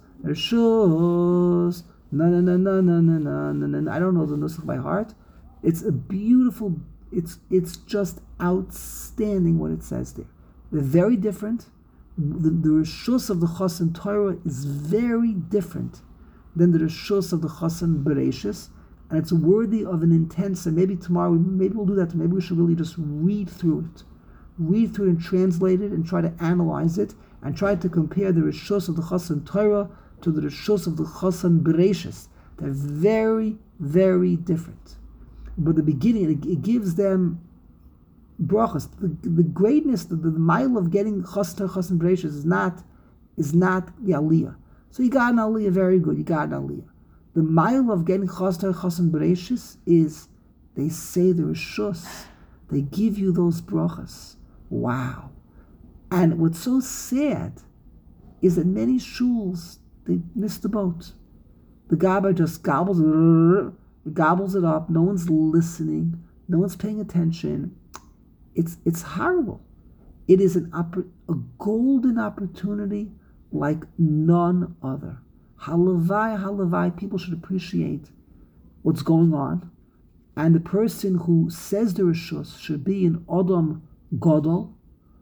Rishus, na na na na na na na na. I don't know the nusach by heart. It's a beautiful. It's it's just outstanding what it says there. They're very different. The, the Rishus of the Chosan Torah is very different than the Rishus of the Chosan Bereshis, and it's worthy of an intense. And maybe tomorrow, maybe we'll do that. Maybe we should really just read through it, read through it and translate it, and try to analyze it, and try to compare the Rishus of the Chosan Torah to the Rishus of the Chosan Bereshis. They're very, very different. But the beginning, it, it gives them brachas. The, the greatness, the, the mile of getting Chosan Torah, Chosan Bereshis is not, is not the aliyah. So you got an aliyah, very good, you got an aliyah. The mile of getting Chosan Torah, Chosan Bereshis is, they say the Rishus, they give you those brachas. Wow. And what's so sad is that many shuls, they miss the boat. The gabbai just gobbles it, gobbles it up. No one's listening. No one's paying attention. It's it's horrible. It is an oppor- a golden opportunity like none other. Halavai, halavai, people should appreciate what's going on. And the person who says the Rishus should be an Odom Godol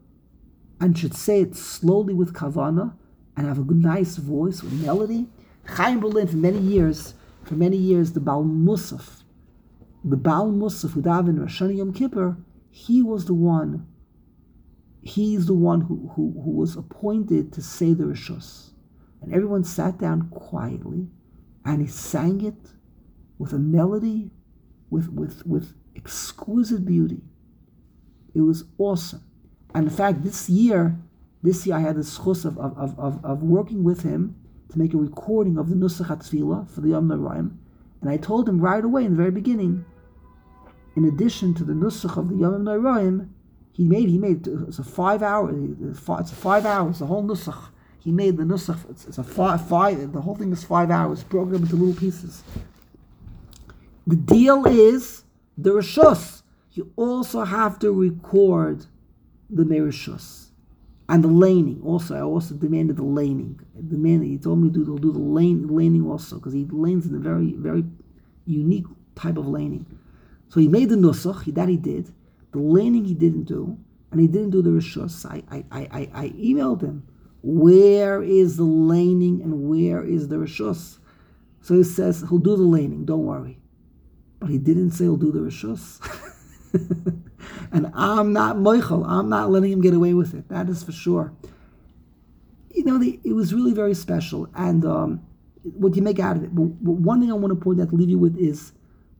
and should say it slowly with Kavana and have a good, nice voice with melody. Chaim Berlin, for many years, for many years, the Baal Musaf, the Baal Musaf who davened Rosh Hashanah Yom Kippur, he was the one, he's the one who, who, who was appointed to say the Rishus. And everyone sat down quietly, and he sang it with a melody, with, with, with exquisite beauty. It was awesome. And in fact, this year, this year I had the schus of, of, of, of working with him to make a recording of the Nusach HaTfilah for the Yom Noraim. And I told him right away in the very beginning, in addition to the Nusach of the Yom Noraim, he made, he made, it's a five hour, it's a five hours, the whole Nusach. He made the Nusach, it's, it's a five, five, the whole thing is five hours, broken up into little pieces. The deal is the Rishus. You also have to record the Merishus. And the laning also. I also demanded the laning. The man, he told me to do, do the lane, laning also, because he lanes in a very, very unique type of laning. So he made the Nusach, that he did. The laning he didn't do, and he didn't do the Rishus. I, I, I, I emailed him. Where is the laning and where is the Rishus? So he says, he'll do the laning, don't worry. But he didn't say he'll do the Rishus. And I'm not Moichel, I'm not letting him get away with it, that is for sure. You know, the, it was really very special, and um, what you make out of it. But, but one thing I want to point out to leave you with is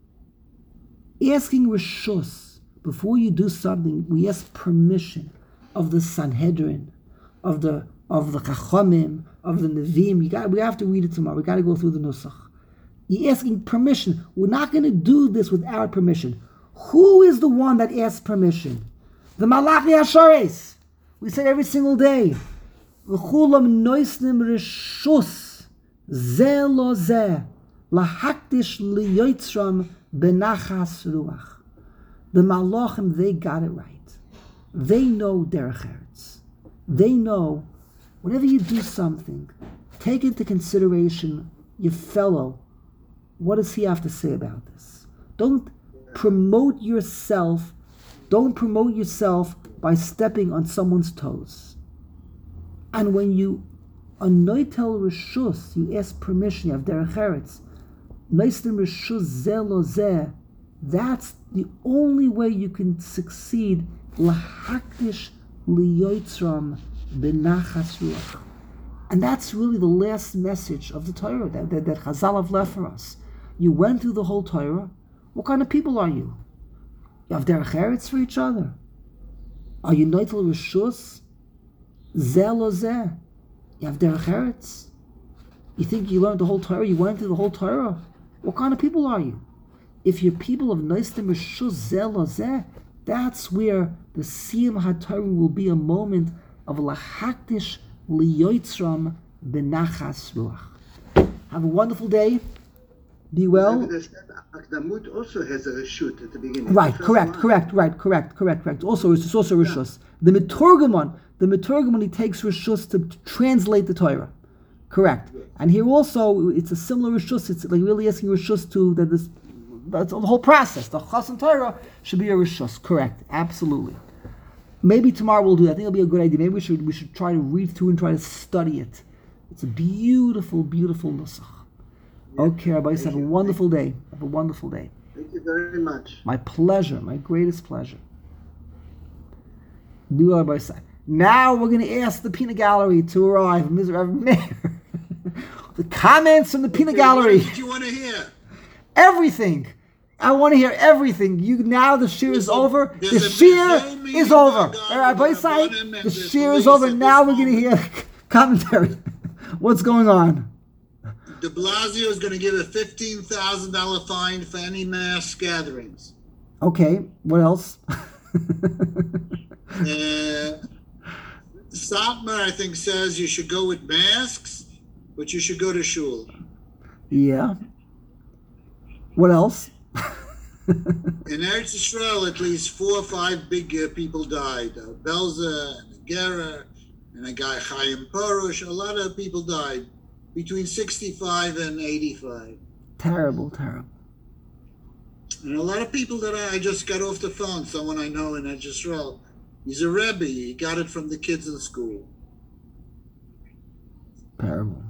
asking Rishus, before you do something, we ask permission of the Sanhedrin, of the of the Chachamim, of the Nevi'im. You got, we have to read it tomorrow. We got to go through the Nusach. You're asking permission. We're not going to do this without permission. Who is the one that asks permission? The Malach Yashares. We say every single day. V'chulam noisnim rishus ze lo ze lahakdish liyotzram benachas ruach. The Malachim, they got it right. They know derech eretz. They know whenever you do something, take into consideration your fellow. What does he have to say about this? Don't promote yourself. Don't promote yourself by stepping on someone's toes. And when you anoitel rishus, you ask permission, you have derech eretz, Neistim Rishus Zeh Lo Zeh, that's the only way you can succeed. Lahakdish liyotzram benachas ruach. And that's really the last message of the Torah that, that, that Chazal have left for us. You went through the whole Torah. What kind of people are you? You have derech eretz for each other. Are you noitel rishus? Zeh lo zeh. You have derech eretz. You think you learned the whole Torah? You went through the whole Torah? What kind of people are you? If you're people of noistim rishus zeh lo zeh, that's where the siyum haTorah will be a moment of lahakdish liyotzram benachas ruach. Have a wonderful day. Be well. Akdamut also has a reshut at the beginning. Right, correct, correct, right, correct, correct, correct. Also, it's also rishus. The Meturgamon, the Meturgamon, he takes rishus to, to translate the Torah. Correct. Yeah. And here also, it's a similar rishus. It's like really asking rishus to that this. That's the whole process. The Chassan Torah should be a rishus. Correct. Absolutely. Maybe tomorrow we'll do that. I think it'll be a good idea. Maybe we should we should try to read through and try to study it. It's a beautiful, beautiful nusach. Yeah. Okay, Rabbi, have a wonderful day. Have a wonderful day. Thank you very much. My pleasure. My greatest pleasure. Do Rabbi. Now we're going to ask the peanut gallery to arrive. Mister Mayor. The comments from the peanut gallery. What did you want to hear? Everything. I want to hear everything. You now the shir is over. The shir is over. All right, by side, the shir is over. Now we're going to hear commentary. What's going on? De Blasio is going to give a fifteen thousand dollars fine for any mass gatherings. Okay. What else? uh, Satmar, I think, says you should go with masks, but you should go to shul. Yeah. What else? In Eretz Yisrael, at least four or five big uh, people died. Uh, Belza, and Gera, and a guy Chaim Porush. A lot of people died between sixty-five and eighty-five. Terrible, terrible. And a lot of people that I, I just got off the phone, someone I know in Eretz Yisrael, he's a Rebbe. He got it from the kids in school. Terrible.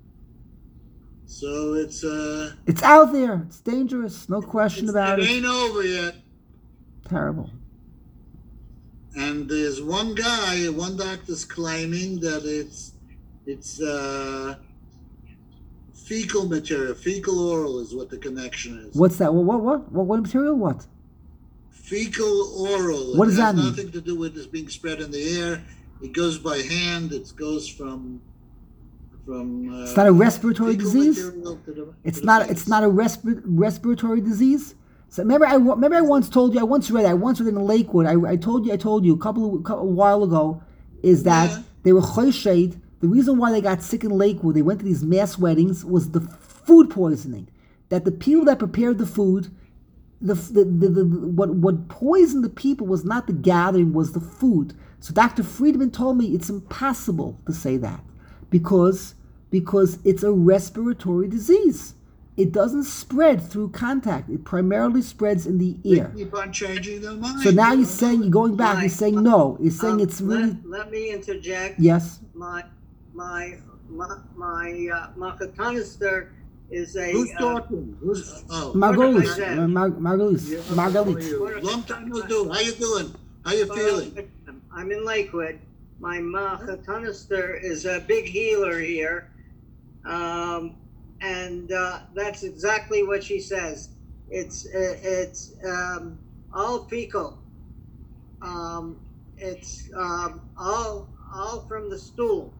So it's uh it's out there. It's dangerous. No question about it. It ain't over yet. Terrible. And there's one guy, one doctor's claiming that it's it's uh, fecal material. Fecal oral is what the connection is. What's that? What what what what, what material? What? Fecal oral. What does it that has mean? Nothing to do with this being spread in the air. It goes by hand. It goes from. From, uh, it's not a respiratory disease. The, it's not. Face. It's not a respi- respiratory disease. So remember, I remember I once told you. I once read. I once read in Lakewood. I, I told you. I told you a couple of couple, a while ago, is that yeah. they were choshid. The reason why they got sick in Lakewood, they went to these mass weddings, was the food poisoning. That the people that prepared the food, the, the, the, the what what poisoned the people was not the gathering, was the food. So Doctor Friedman told me it's impossible to say that. Because, because it's a respiratory disease. It doesn't spread through contact. It primarily spreads in the ear. They keep on changing their mind. So now you're saying, you're going back, you're saying no. You're saying um, it's really... Let, let me interject. Yes. My my my, my uh, Makatanister is a... Who's uh, talking? Who's... Oh. Margolis. Uh, Mar- Margolis. Yeah, Margalit. Long time no do. How you doing? How you feeling? I'm in Lakewood. My Makatanister is a big healer here. Um, and uh, that's exactly what she says. It's uh, it's um, all fecal. Um, it's um, all all from the stool.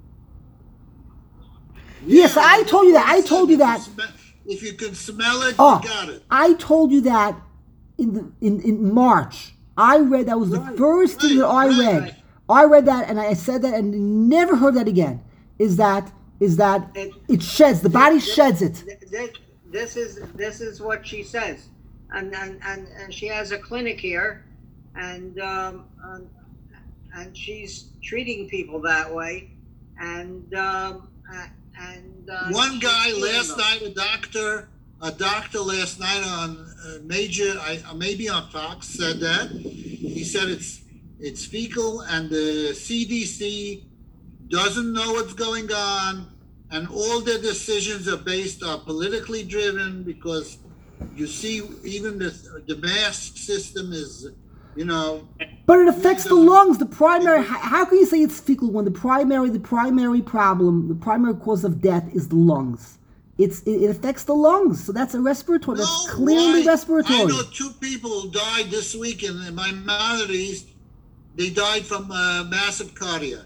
Yes, yeah, I told you that. I told you that. If you can smell it, oh, you got it. I told you that in the, in in March. I read that was the right, first right, thing that I right, read. Right. I read that and I said that and never heard that again. Is that is that it, it sheds the body this, sheds it. This, this is this is what she says, and and, and, and she has a clinic here, and um, and, and she's treating people that way, and um, and uh, one guy last night, a doctor, a doctor last night on uh, major, I, maybe on Fox said that he said it's. It's fecal, and the C D C doesn't know what's going on, and all their decisions are based are politically driven because you see even the the mask system is, you know. But it affects the lungs. The primary. How, how can you say it's fecal when the primary, the primary problem, the primary cause of death is the lungs? It's it, it affects the lungs, so that's a respiratory. No, that's clearly why? respiratory. I know two people who died this week in my Maladies. They died from uh, massive cardiac.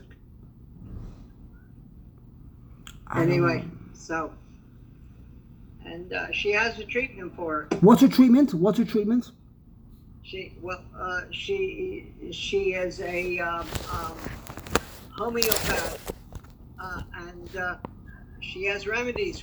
Anyway, so, and uh, she has a treatment for it. What's her treatment? What's her treatment? She well, uh, she she is a um, um, homeopath, uh, and uh, she has remedies